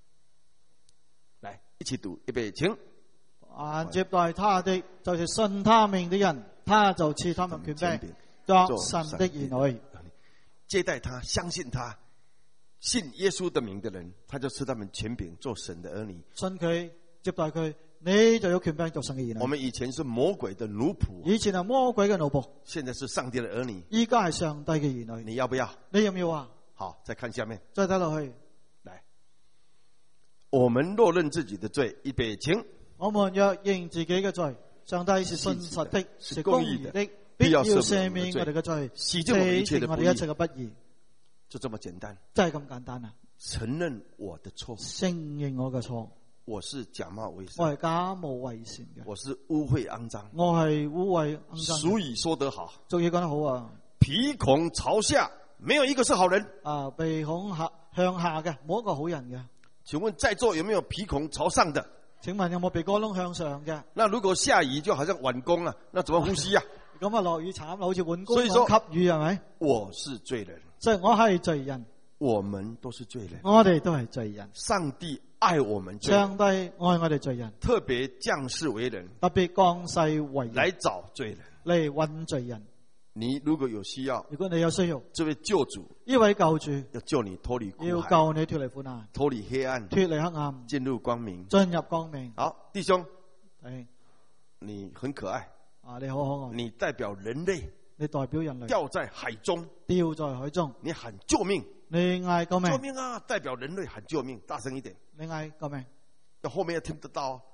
[SPEAKER 2] 來一起讀，預備，請。
[SPEAKER 1] 凡接待他的，就是信他名的人，他就賜他們權柄，作神的兒女。
[SPEAKER 2] 接待他、相信他、信耶穌的名的人，他就賜他們權柄，做神的兒女。
[SPEAKER 1] 信佢，接待佢，你就有權柄做神嘅兒女。
[SPEAKER 2] 我們以前是魔鬼的奴僕，
[SPEAKER 1] 以前係魔鬼嘅奴僕，
[SPEAKER 2] 現在是上帝的兒女。
[SPEAKER 1] 依家係上帝嘅兒女。
[SPEAKER 2] 你要不要？
[SPEAKER 1] 你要唔要啊？
[SPEAKER 2] 好，再看下面，
[SPEAKER 1] 再睇落去。
[SPEAKER 2] 來，我們若認自己的罪，預備，請。
[SPEAKER 1] 我們若認自己嘅罪，上帝是信實的，是公義的，
[SPEAKER 2] 的
[SPEAKER 1] 必要赦免我哋嘅罪，
[SPEAKER 2] 洗淨我們一切的不義，
[SPEAKER 1] 我哋一切嘅不義。
[SPEAKER 2] 就這麼簡單，
[SPEAKER 1] 真係咁簡單啊！
[SPEAKER 2] 承認我的錯，
[SPEAKER 1] 承認我嘅錯，
[SPEAKER 2] 我是假冒偽善，
[SPEAKER 1] 我係假冒偽善嘅，
[SPEAKER 2] 我是污穢骯髒，
[SPEAKER 1] 我係污穢骯髒。
[SPEAKER 2] 俗語說得好，
[SPEAKER 1] 俗語講得好啊！
[SPEAKER 2] 鼻孔朝下，沒有一個是好人。
[SPEAKER 1] 啊，鼻孔下向下嘅，冇一個好人嘅。
[SPEAKER 2] 請問在座有沒有鼻孔朝上的？
[SPEAKER 1] 請問有冇鼻哥窿向上嘅？
[SPEAKER 2] 那如果下雨就好像碗工啊，那怎麼呼吸啊？
[SPEAKER 1] 咁啊落雨慘啦，好似碗工
[SPEAKER 2] 所以說
[SPEAKER 1] 吸雨係咪？
[SPEAKER 2] 我是罪人，
[SPEAKER 1] 所以我係罪人，
[SPEAKER 2] 我們都是罪人，
[SPEAKER 1] 我哋都係罪人。
[SPEAKER 2] 上帝愛我們罪人，
[SPEAKER 1] 上帝愛我哋罪人，
[SPEAKER 2] 特別降世為人，
[SPEAKER 1] 特別降世為人
[SPEAKER 2] 來找罪人，
[SPEAKER 1] 嚟揾罪人。
[SPEAKER 2] 你如果有需要，
[SPEAKER 1] 如果你有需要，
[SPEAKER 2] 這位救主，
[SPEAKER 1] 呢位救主
[SPEAKER 2] 要救你脫離苦海，
[SPEAKER 1] 要救你脫離苦難，
[SPEAKER 2] 脫離黑暗，
[SPEAKER 1] 脫離黑暗，
[SPEAKER 2] 進入光明，
[SPEAKER 1] 進入光明。
[SPEAKER 2] 好，弟兄，
[SPEAKER 1] 係
[SPEAKER 2] 你很可愛
[SPEAKER 1] 啊，你好可愛，
[SPEAKER 2] 你代表人類，
[SPEAKER 1] 你代表人類
[SPEAKER 2] 掉在海中，
[SPEAKER 1] 掉在海中，
[SPEAKER 2] 你喊救命，
[SPEAKER 1] 你嗌救命，
[SPEAKER 2] 救命啊！代表人類喊救命，大聲一點，
[SPEAKER 1] 你嗌救命，
[SPEAKER 2] 要後面要聽得到哦。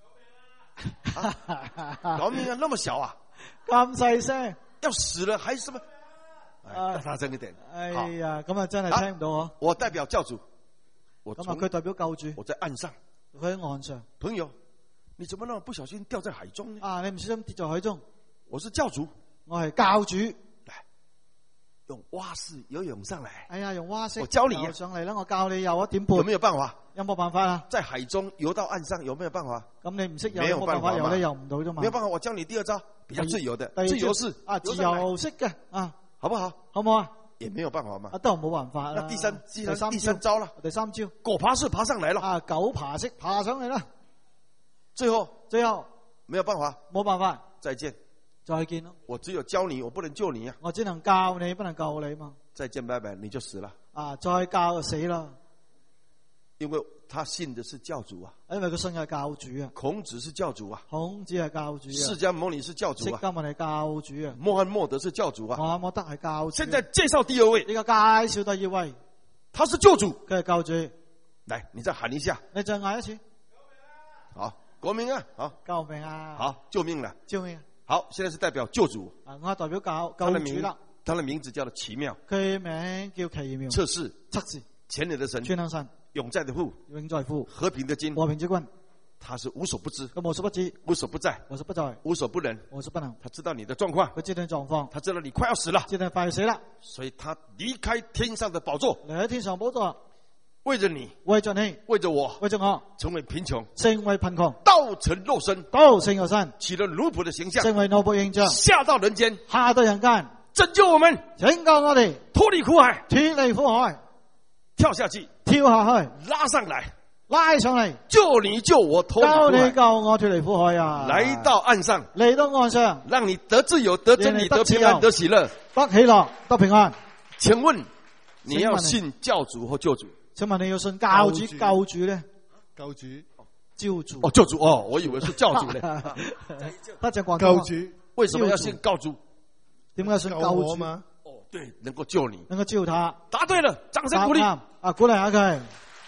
[SPEAKER 2] 啊，救命啊！那麼小啊，
[SPEAKER 1] 咁細聲。
[SPEAKER 2] 要死了還什麼？哎，大聲一點。
[SPEAKER 1] 哎呀，咁啊真係聽唔到啊！
[SPEAKER 2] 我代表教主，我
[SPEAKER 1] 咁啊佢代表救主，
[SPEAKER 2] 我在岸上，
[SPEAKER 1] 佢喺岸上。
[SPEAKER 2] 朋友，你怎麼那麼不小心掉在海中呢？
[SPEAKER 1] 啊，你唔小心跌在海中。
[SPEAKER 2] 我是教主，
[SPEAKER 1] 我係教主。
[SPEAKER 2] 來，用蛙式游泳上來。
[SPEAKER 1] 哎呀，用蛙式。
[SPEAKER 2] 我教你
[SPEAKER 1] 游上嚟啦，我教你游一點半。
[SPEAKER 2] 有沒有辦法？
[SPEAKER 1] 有冇辦法啊？
[SPEAKER 2] 在海中游到岸上有沒有辦法？
[SPEAKER 1] 咁你唔識游，有冇辦法游咧？游唔到啫嘛。
[SPEAKER 2] 沒有辦法，我教你第二招，比較自由的，自由式
[SPEAKER 1] 啊，自由式嘅啊，
[SPEAKER 2] 好不好？
[SPEAKER 1] 好唔好啊？
[SPEAKER 2] 也沒有辦法嘛。
[SPEAKER 1] 啊，都冇辦法啦。
[SPEAKER 2] 那第三、第三、第
[SPEAKER 1] 三
[SPEAKER 2] 三招啦，
[SPEAKER 1] 第三招，
[SPEAKER 2] 狗爬式爬上來了。
[SPEAKER 1] 啊，狗爬式爬上嚟啦。
[SPEAKER 2] 最後，
[SPEAKER 1] 最後
[SPEAKER 2] 沒有辦法，
[SPEAKER 1] 冇辦法，
[SPEAKER 2] 再見，
[SPEAKER 1] 再見咯。
[SPEAKER 2] 我只有教你，我不能救你啊。
[SPEAKER 1] 我只能教你，不能救你嘛。
[SPEAKER 2] 再見，拜拜，你就死了。
[SPEAKER 1] 啊，再教就死啦。
[SPEAKER 2] 因為他信的是教主啊，
[SPEAKER 1] 因為佢信嘅係教主啊。
[SPEAKER 2] 孔子是教主啊，
[SPEAKER 1] 孔子係教主啊。
[SPEAKER 2] 釋迦牟尼是教主啊，
[SPEAKER 1] 釋迦牟尼係教主啊。
[SPEAKER 2] 穆罕默德是教主啊，
[SPEAKER 1] 穆罕默德係教主。
[SPEAKER 2] 現在介紹第二位，
[SPEAKER 1] 呢個介紹第二位，
[SPEAKER 2] 他是救主，
[SPEAKER 1] 佢係教主。
[SPEAKER 2] 來，你再喊一下，
[SPEAKER 1] 你再嗌一次，
[SPEAKER 2] 好，國民啊，好，
[SPEAKER 1] 救命啊，
[SPEAKER 2] 好，救命了，
[SPEAKER 1] 救命啊。
[SPEAKER 2] 好，現在是代表救主，
[SPEAKER 1] 啊，我係代表教
[SPEAKER 2] 他的名
[SPEAKER 1] 救主啦。
[SPEAKER 2] 他的名字叫做奇妙，
[SPEAKER 1] 佢名叫奇妙，
[SPEAKER 2] 測試，
[SPEAKER 1] 測試，
[SPEAKER 2] 全能的神，
[SPEAKER 1] 全能神，
[SPEAKER 2] 永在的父，
[SPEAKER 1] 永在父，
[SPEAKER 2] 和平的君，
[SPEAKER 1] 和平之君。
[SPEAKER 2] 他是無所不知，
[SPEAKER 1] 佢無所不知，
[SPEAKER 2] 無所不在，
[SPEAKER 1] 無所不在，
[SPEAKER 2] 無所不能，
[SPEAKER 1] 無所不能。
[SPEAKER 2] 他知道你的狀況，
[SPEAKER 1] 佢知道你狀況，
[SPEAKER 2] 他知道你快要死了，
[SPEAKER 1] 知道你快要死啦，
[SPEAKER 2] 所以他離開天上的寶座，
[SPEAKER 1] 嚟喺天上寶座，
[SPEAKER 2] 為着你，
[SPEAKER 1] 為着你，
[SPEAKER 2] 為着我，
[SPEAKER 1] 為着我，
[SPEAKER 2] 成為貧窮，
[SPEAKER 1] 成為貧窮，
[SPEAKER 2] 道成肉身，
[SPEAKER 1] 道成肉身，
[SPEAKER 2] 起了奴僕的形象，
[SPEAKER 1] 成為奴僕形象，
[SPEAKER 2] 下到人間，
[SPEAKER 1] 下到人間，
[SPEAKER 2] 拯救我們，
[SPEAKER 1] 拯救我哋，
[SPEAKER 2] 脫離苦海，
[SPEAKER 1] 脫離苦海，
[SPEAKER 2] 跳下去，
[SPEAKER 1] 跳下去，
[SPEAKER 2] 拉上來，
[SPEAKER 1] 拉上嚟，
[SPEAKER 2] 救你救我脫離苦
[SPEAKER 1] 救你
[SPEAKER 2] 海，
[SPEAKER 1] 救我脫離苦海啊！
[SPEAKER 2] 來到岸上，
[SPEAKER 1] 嚟到岸上，
[SPEAKER 2] 讓你得自由、得真理、得平安、得喜樂、
[SPEAKER 1] 得喜樂、得平安。
[SPEAKER 2] 請問你要信教主或救主？
[SPEAKER 1] 請問你要信教主、救主咧？
[SPEAKER 3] 救主、
[SPEAKER 1] 救主
[SPEAKER 2] 哦，救主哦，我以為是教主咧。
[SPEAKER 1] 得隻廣
[SPEAKER 3] 救
[SPEAKER 1] 東
[SPEAKER 3] 主，
[SPEAKER 2] 為什麼要信教主？
[SPEAKER 1] 點解信
[SPEAKER 3] 救
[SPEAKER 1] 救主
[SPEAKER 3] 我嘛？
[SPEAKER 2] 哦，對，能夠救你。
[SPEAKER 1] 能夠救他，
[SPEAKER 2] 答對了，掌聲鼓勵。
[SPEAKER 1] 啊，鼓勵下佢。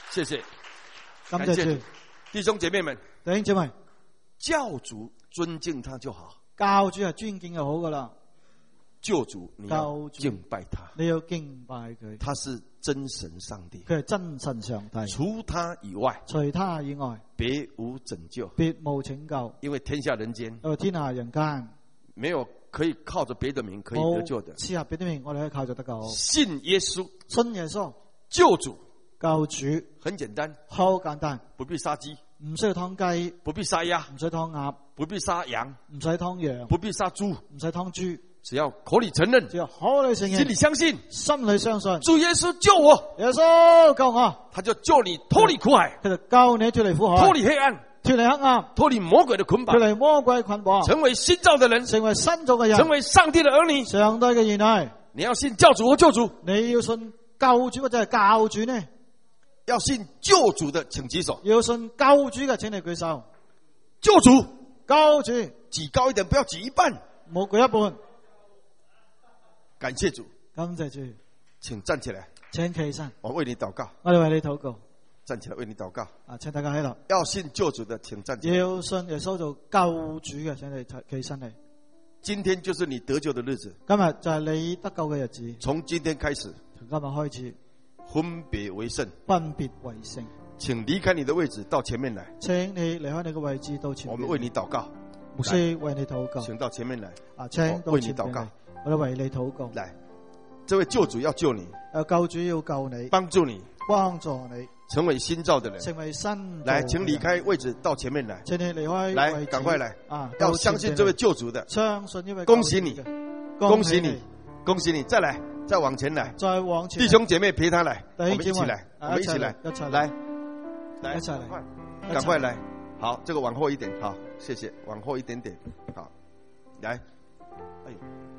[SPEAKER 2] 谢谢，
[SPEAKER 1] 感謝主，
[SPEAKER 2] 弟兄姐妹們，
[SPEAKER 1] 弟兄姐妹，
[SPEAKER 2] 教主尊敬他就好，
[SPEAKER 1] 教主係尊敬就好噶啦。
[SPEAKER 2] 救主你要敬拜他，
[SPEAKER 1] 你要敬拜佢，
[SPEAKER 2] 他是真神上帝，
[SPEAKER 1] 佢係真神上帝，
[SPEAKER 2] 除他以外，
[SPEAKER 1] 除他以外，
[SPEAKER 2] 別無拯救，
[SPEAKER 1] 別無拯救，
[SPEAKER 2] 因為天下人間，
[SPEAKER 1] 因為天下人間
[SPEAKER 2] 沒有可以靠着別的名可以得救的，
[SPEAKER 1] 賜下別的名，我哋可以靠着得救。
[SPEAKER 2] 信耶穌，
[SPEAKER 1] 信耶穌，
[SPEAKER 2] 救主，
[SPEAKER 1] 救主，
[SPEAKER 2] 很簡單，
[SPEAKER 1] 好簡單，
[SPEAKER 2] 不必殺雞，
[SPEAKER 1] 唔需要劏雞，
[SPEAKER 2] 不必殺鴨，
[SPEAKER 1] 唔使劏鴨，
[SPEAKER 2] 不必殺羊，
[SPEAKER 1] 唔使劏羊，
[SPEAKER 2] 不必殺豬，
[SPEAKER 1] 唔使劏豬。
[SPEAKER 2] 只要口裏承認，
[SPEAKER 1] 只要口裏承認，
[SPEAKER 2] 心裏相信，
[SPEAKER 1] 心裏相信，
[SPEAKER 2] 主耶穌救我，
[SPEAKER 1] 耶穌救我，
[SPEAKER 2] 他就救你脫離苦海，
[SPEAKER 1] 佢就救你脫離苦海，
[SPEAKER 2] 脫離黑暗，
[SPEAKER 1] 脫離黑暗，
[SPEAKER 2] 脫離魔鬼的捆綁，
[SPEAKER 1] 脫離魔鬼捆綁，
[SPEAKER 2] 成為新造的人，
[SPEAKER 1] 成為新造嘅人，
[SPEAKER 2] 成為上帝的兒女，
[SPEAKER 1] 上帝嘅兒女。
[SPEAKER 2] 你要信教主和救主，
[SPEAKER 1] 你要信救主或者係教主呢？
[SPEAKER 2] 要信救主的請舉手，
[SPEAKER 1] 要信救主嘅請你舉手。
[SPEAKER 2] 救主，
[SPEAKER 1] 救主，
[SPEAKER 2] 舉高一點，不要舉一半，
[SPEAKER 1] 冇舉一半。
[SPEAKER 2] 感謝主，
[SPEAKER 1] 感謝主，
[SPEAKER 2] 請站起來，
[SPEAKER 1] 請起身，
[SPEAKER 2] 我為你禱告，
[SPEAKER 1] 我哋為你禱告，
[SPEAKER 2] 站起來為你禱告。
[SPEAKER 1] 啊，請大家喺度。
[SPEAKER 2] 要信救主的，請站起來。
[SPEAKER 1] 要信耶穌做救主嘅，請你起身嚟。
[SPEAKER 2] 今天就是你得救的日子，
[SPEAKER 1] 今日就係你得救嘅日子。
[SPEAKER 2] 從今天開始，
[SPEAKER 1] 從今日開始，
[SPEAKER 2] 分別為聖，
[SPEAKER 1] 分別為聖。
[SPEAKER 2] 請離開你的位置到前面來，
[SPEAKER 1] 請你離開你嘅位置到前面。
[SPEAKER 2] 我們為你禱告，
[SPEAKER 1] 牧師為你禱告，
[SPEAKER 2] 請到前面來。
[SPEAKER 1] 啊，請到
[SPEAKER 2] 為
[SPEAKER 1] 前面嚟。
[SPEAKER 2] 你禱告，
[SPEAKER 1] 我哋為你禱告。
[SPEAKER 2] 來，這位救主要救你，
[SPEAKER 1] 誒，救主要救你，
[SPEAKER 2] 幫助你，
[SPEAKER 1] 幫助你
[SPEAKER 2] 成為新造的人。
[SPEAKER 1] 成為新。
[SPEAKER 2] 來，請離開位置到前面來。
[SPEAKER 1] 請你離開
[SPEAKER 2] 來，
[SPEAKER 1] 位置
[SPEAKER 2] 趕快來
[SPEAKER 1] 啊！
[SPEAKER 2] 要相信這位救主的，
[SPEAKER 1] 相信呢位。
[SPEAKER 2] 恭喜你，恭喜你，
[SPEAKER 1] 你
[SPEAKER 2] 恭喜你！再來，再往前來，
[SPEAKER 1] 再往前。
[SPEAKER 2] 弟兄姐妹陪他來，我們
[SPEAKER 1] 弟兄姐妹
[SPEAKER 2] 一起來，我們一起來，
[SPEAKER 1] 一齊嚟
[SPEAKER 2] 來，來，
[SPEAKER 1] 一齊嚟
[SPEAKER 2] 趕快，趕快來。好，這個往後一點，好，謝謝，往後一點點，好，來，哎呦，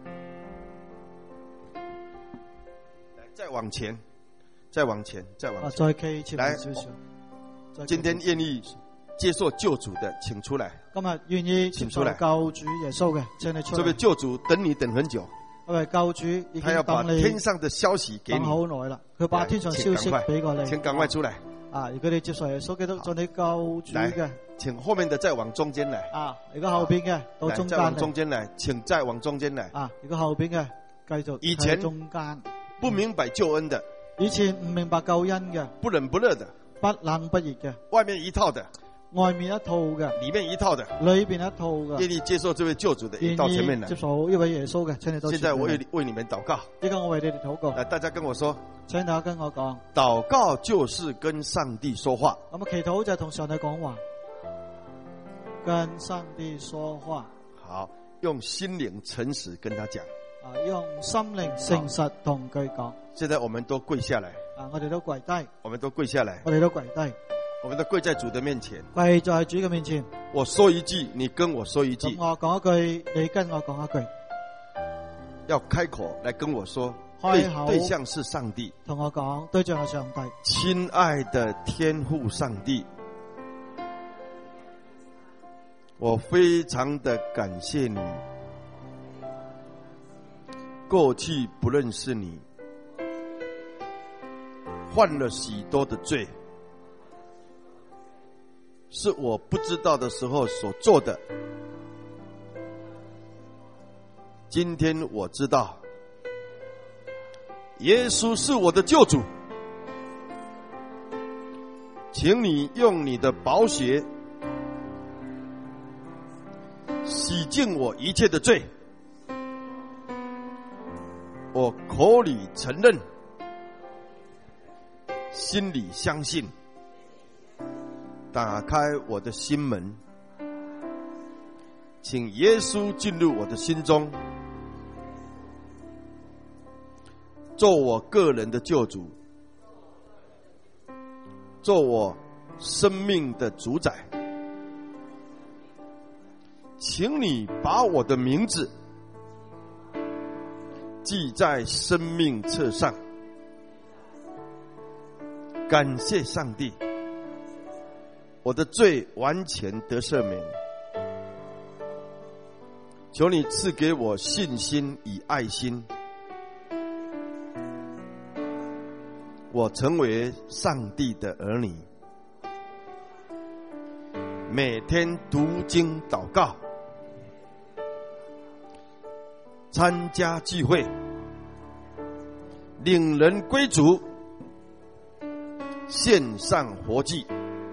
[SPEAKER 2] 來，再往前，再往前，再往
[SPEAKER 1] 啊，
[SPEAKER 2] 前，
[SPEAKER 1] 再企前面少少。
[SPEAKER 2] 今天願意接受救主的，請出來。
[SPEAKER 1] 今日願意接受救主耶穌嘅，請你出嚟。
[SPEAKER 2] 這位救主等你等很久，
[SPEAKER 1] 因為救主已經
[SPEAKER 2] 他要把
[SPEAKER 1] 等你
[SPEAKER 2] 天上的消息給你，
[SPEAKER 1] 等好耐啦。佢把天上消息俾過你，
[SPEAKER 2] 請趕快出來。
[SPEAKER 1] 啊！如果你接受耶穌基督做你救主嘅，
[SPEAKER 2] 請後面的再往中間來。
[SPEAKER 1] 啊！如果後邊嘅到中間
[SPEAKER 2] 再往中間來，請再往中間來。
[SPEAKER 1] 啊！如果後邊嘅繼續
[SPEAKER 2] 以前
[SPEAKER 1] 中間
[SPEAKER 2] 不明白救恩的，
[SPEAKER 1] 以前唔明白救恩嘅，
[SPEAKER 2] 不冷不熱的，
[SPEAKER 1] 不冷不熱嘅，
[SPEAKER 2] 外面一套的，
[SPEAKER 1] 外面一套嘅，
[SPEAKER 2] 裏面一套的，
[SPEAKER 1] 裏邊一套嘅，
[SPEAKER 2] 願意接受這位救主的，也到前面來。
[SPEAKER 1] 接受一位耶穌嘅，請你到前面來。
[SPEAKER 2] 現在我為為你們禱告。
[SPEAKER 1] 依家我為你哋禱告。
[SPEAKER 2] 來，大家跟我說，
[SPEAKER 1] 請大家跟我講，
[SPEAKER 2] 禱告就是跟上帝說話。
[SPEAKER 1] 咁啊，祈禱就係同上帝講話，跟上帝說話。
[SPEAKER 2] 好，用心靈誠實跟他講。
[SPEAKER 1] 啊，用心靈誠實同佢講。
[SPEAKER 2] 現在我們都跪下來。
[SPEAKER 1] 啊，我哋都跪低。
[SPEAKER 2] 我們都跪下來。
[SPEAKER 1] 我哋都跪低。
[SPEAKER 2] 我們都跪在主的面前。
[SPEAKER 1] 跪在主嘅面前。
[SPEAKER 2] 我說一句，你跟我說一句。
[SPEAKER 1] 咁我講一句，你跟我講一句。
[SPEAKER 2] 要開口來跟我說。
[SPEAKER 1] 開口。
[SPEAKER 2] 對，對象是上帝。
[SPEAKER 1] 同我講，對象係上帝。
[SPEAKER 2] 親愛的天父上帝，我非常的感謝你。過去不認識你，犯了許多的罪，是我不知道的時候所做的。今天我知道，耶穌是我的救主，請你用你的寶血洗淨我一切的罪。我口裡承認，心裡相信，打開我的心門，請耶穌進入我的心中，做我個人的救主，做我生命的主宰。請你把我的名字記在生命冊上。感謝上帝，我的罪完全得赦免。求你賜給我信心與愛心， 我成为上帝的儿女，每天读经祷告，参加聚会，领人归主，献上活祭，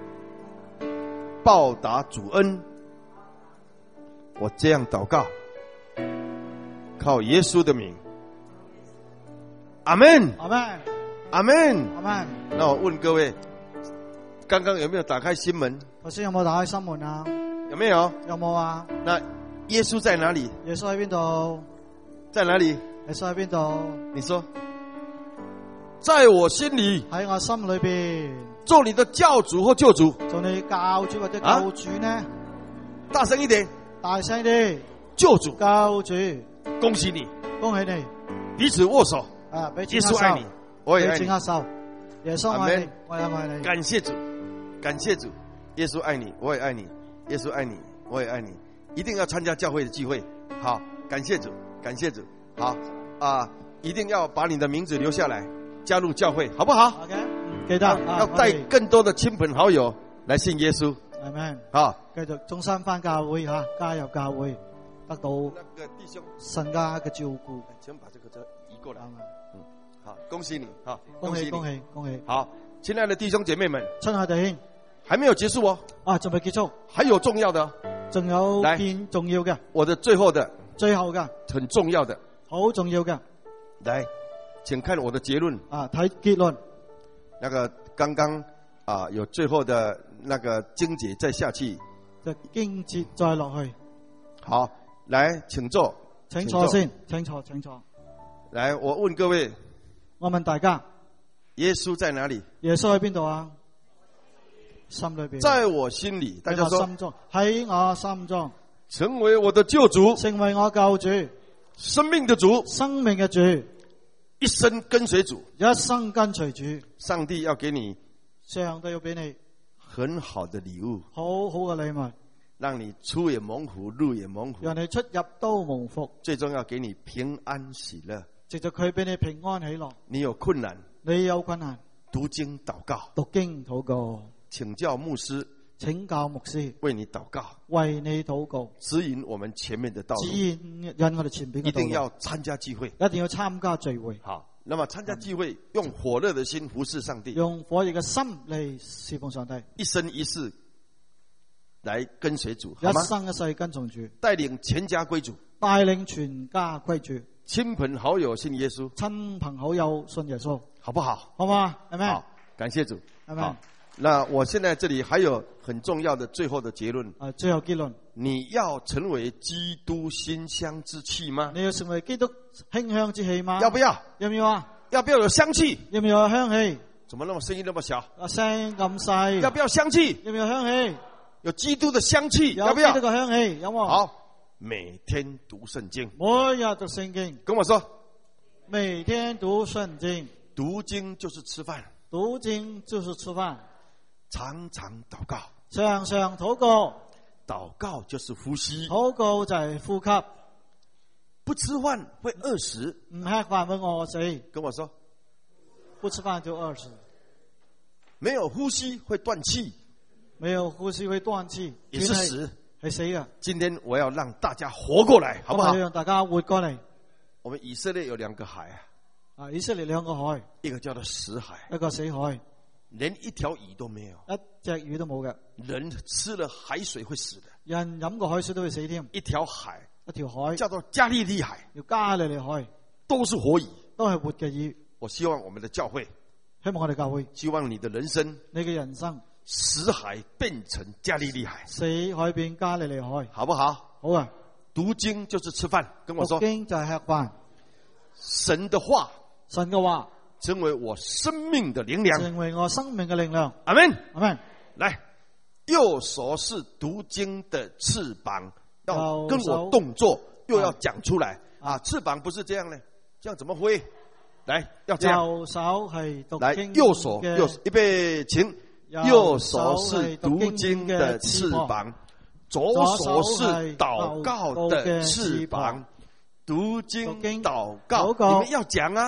[SPEAKER 2] 报答主恩。我这样祷告，靠耶稣的名，阿门，
[SPEAKER 1] 阿門，
[SPEAKER 2] 阿門，
[SPEAKER 1] 阿門。
[SPEAKER 2] 那我問各位，剛剛有沒有打開心門？
[SPEAKER 1] 頭先有冇打開心門啊？
[SPEAKER 2] 有沒有？
[SPEAKER 1] 有冇啊？
[SPEAKER 2] 那耶穌在哪裡？
[SPEAKER 1] 耶穌喺邊度？
[SPEAKER 2] 在哪裡？
[SPEAKER 1] 耶穌喺邊度？
[SPEAKER 2] 你說，在我心裡，
[SPEAKER 1] 喺我心裏邊，
[SPEAKER 2] 做你的教主或救主。
[SPEAKER 1] 做你教主或者救主呢？
[SPEAKER 2] 啊、大聲一點，
[SPEAKER 1] 大聲啲，
[SPEAKER 2] 救主，
[SPEAKER 1] 救主，
[SPEAKER 2] 恭喜你，
[SPEAKER 1] 恭喜你，
[SPEAKER 2] 彼此握手。
[SPEAKER 1] 啊，彼此
[SPEAKER 2] 耶穌愛你，我也愛你。
[SPEAKER 1] 彼此握手，耶穌愛你，我也愛你。
[SPEAKER 2] 感謝主，感謝主，耶穌愛你，我也愛你。耶穌愛你，我也愛你。一定要參加教會的聚會。好，感謝主，感謝主。好啊、呃，一定要把你的名字留下來，加入教會，好不好
[SPEAKER 1] ？OK，記得
[SPEAKER 2] 要帶更多的親朋好友來信耶穌。
[SPEAKER 1] 阿們，
[SPEAKER 2] 好，
[SPEAKER 1] 繼續終身返教會吓，加入教會，得到神家嘅照顧。
[SPEAKER 2] 請把這個車移過來。嗯，好，恭喜你，好，
[SPEAKER 1] 恭喜恭喜恭喜。
[SPEAKER 2] 好，親愛的弟兄姐妹們，
[SPEAKER 1] 親愛弟兄，
[SPEAKER 2] 還沒有結束哦。
[SPEAKER 1] 啊，仲未結束，
[SPEAKER 2] 還有重要的，
[SPEAKER 1] 仲有件重要嘅，
[SPEAKER 2] 我的最後的，
[SPEAKER 1] 最後嘅，
[SPEAKER 2] 很重要的，
[SPEAKER 1] 好重要嘅。
[SPEAKER 2] 來，請看我的結論。
[SPEAKER 1] 啊，睇結論。
[SPEAKER 2] 那個剛剛啊，有最後的那個經節再下去，
[SPEAKER 1] 就經節再落去。
[SPEAKER 2] 好，來，請坐，
[SPEAKER 1] 請坐先，請坐，請坐。
[SPEAKER 2] 來，我問各位，
[SPEAKER 1] 我問大家，
[SPEAKER 2] 耶穌在哪裡？
[SPEAKER 1] 耶穌喺邊度啊？心裏邊。在
[SPEAKER 2] 我心裡，大家說，
[SPEAKER 1] 心中，喺我心中，
[SPEAKER 2] 成為我的救主，
[SPEAKER 1] 成為我救主，
[SPEAKER 2] 生命的主，
[SPEAKER 1] 生命嘅主，
[SPEAKER 2] 一生跟隨主，
[SPEAKER 1] 一生跟隨主。
[SPEAKER 2] 上帝要給你，
[SPEAKER 1] 上帝要俾你
[SPEAKER 2] 很好的禮物，
[SPEAKER 1] 好好嘅禮物，
[SPEAKER 2] 讓你出也蒙福，入也蒙福，
[SPEAKER 1] 讓你出入都蒙福。
[SPEAKER 2] 最終要給你平安喜樂，
[SPEAKER 1] 藉着佢俾你平安喜樂。
[SPEAKER 2] 你有困難，
[SPEAKER 1] 你有困難，
[SPEAKER 2] 讀經禱告，
[SPEAKER 1] 讀經禱告，
[SPEAKER 2] 請教牧師，
[SPEAKER 1] 請教牧師
[SPEAKER 2] 為你禱告，
[SPEAKER 1] 為你禱告，
[SPEAKER 2] 指引我們前面的道路，
[SPEAKER 1] 指引引我哋前邊嘅道路。
[SPEAKER 2] 一定要參加聚會，
[SPEAKER 1] 一定要參加聚會。
[SPEAKER 2] 好，那麼參加聚會，用火熱的心服侍上帝，
[SPEAKER 1] 用火熱嘅心嚟侍奉上帝，
[SPEAKER 2] 一生一世來跟隨主，
[SPEAKER 1] 一生一世跟從主，
[SPEAKER 2] 帶領全家歸主，
[SPEAKER 1] 帶領全家歸主，
[SPEAKER 2] 親朋好友信耶穌，
[SPEAKER 1] 親朋好友信耶穌，
[SPEAKER 2] 好不好？
[SPEAKER 1] 好嗎？係咪？
[SPEAKER 2] 好，感謝主。
[SPEAKER 1] 係咪？
[SPEAKER 2] 那我現在這裡還有很重要的最後的結論。
[SPEAKER 1] 啊，最後結論，
[SPEAKER 2] 你要成為基督馨香之氣嗎？
[SPEAKER 1] 你要成為基督馨香之氣嗎？
[SPEAKER 2] 要不要？
[SPEAKER 1] 要唔要啊？
[SPEAKER 2] 要不要有香氣？
[SPEAKER 1] 要唔要有香氣？
[SPEAKER 2] 怎麼那麼聲音那麼小？
[SPEAKER 1] 啊，聲咁細。
[SPEAKER 2] 要不要香氣？
[SPEAKER 1] 要唔要香氣？
[SPEAKER 2] 有基督的香氣，要不要？
[SPEAKER 1] 有基督嘅香氣，有冇？
[SPEAKER 2] 好，每天讀聖經，
[SPEAKER 1] 每日讀聖經。
[SPEAKER 2] 跟我說，
[SPEAKER 1] 每天讀聖經。
[SPEAKER 2] 讀經就是吃飯，
[SPEAKER 1] 讀經就是吃飯。
[SPEAKER 2] 常常禱告，
[SPEAKER 1] 常常禱告。
[SPEAKER 2] 禱告就是呼吸，
[SPEAKER 1] 禱告就係呼吸。
[SPEAKER 2] 不吃飯會餓死，
[SPEAKER 1] 唔吃飯會餓死。
[SPEAKER 2] 跟我說，
[SPEAKER 1] 不吃飯就餓死。
[SPEAKER 2] 沒有呼吸會斷氣，
[SPEAKER 1] 沒有呼吸會斷氣，
[SPEAKER 2] 也是死，
[SPEAKER 1] 係死嘅。
[SPEAKER 2] 今天我要讓大家活過來，好不好？
[SPEAKER 1] 我要讓大家活過嚟。
[SPEAKER 2] 我們以色列有兩個海啊，
[SPEAKER 1] 啊，以色列兩個海，
[SPEAKER 2] 一個叫做死海，
[SPEAKER 1] 一個死海，
[SPEAKER 2] 連一條魚都沒有，
[SPEAKER 1] 一隻魚都冇嘅。
[SPEAKER 2] 人吃了海水會死的，
[SPEAKER 1] 人飲個海水都會死添。
[SPEAKER 2] 一條海，
[SPEAKER 1] 一條海
[SPEAKER 2] 叫做加利利海，
[SPEAKER 1] 叫加利利海，
[SPEAKER 2] 都是活魚，
[SPEAKER 1] 都係活嘅魚。
[SPEAKER 2] 我希望我們的教會，
[SPEAKER 1] 希望我哋教會，
[SPEAKER 2] 希望你的人生，
[SPEAKER 1] 你嘅人生，
[SPEAKER 2] 死海變成加利利海，
[SPEAKER 1] 死海變加利利海，
[SPEAKER 2] 好不好？
[SPEAKER 1] 好啊。
[SPEAKER 2] 讀經就是吃飯，跟我說，
[SPEAKER 1] 讀經就係吃飯。
[SPEAKER 2] 神的話，
[SPEAKER 1] 神嘅話
[SPEAKER 2] 成為我生命的靈糧，
[SPEAKER 1] 成為我生命嘅靈糧。
[SPEAKER 2] 阿門，
[SPEAKER 1] 阿門。
[SPEAKER 2] 來，右手是讀經的翅膀，要跟我動作，又要講出來啊！翅膀不是這樣呢，這樣怎麼揮？來，要這樣。
[SPEAKER 1] 右手係讀經
[SPEAKER 2] 來，右手，右手，預備，請。右手是讀經的翅膀，左手是禱告的翅膀。讀經禱告，你們要講啊！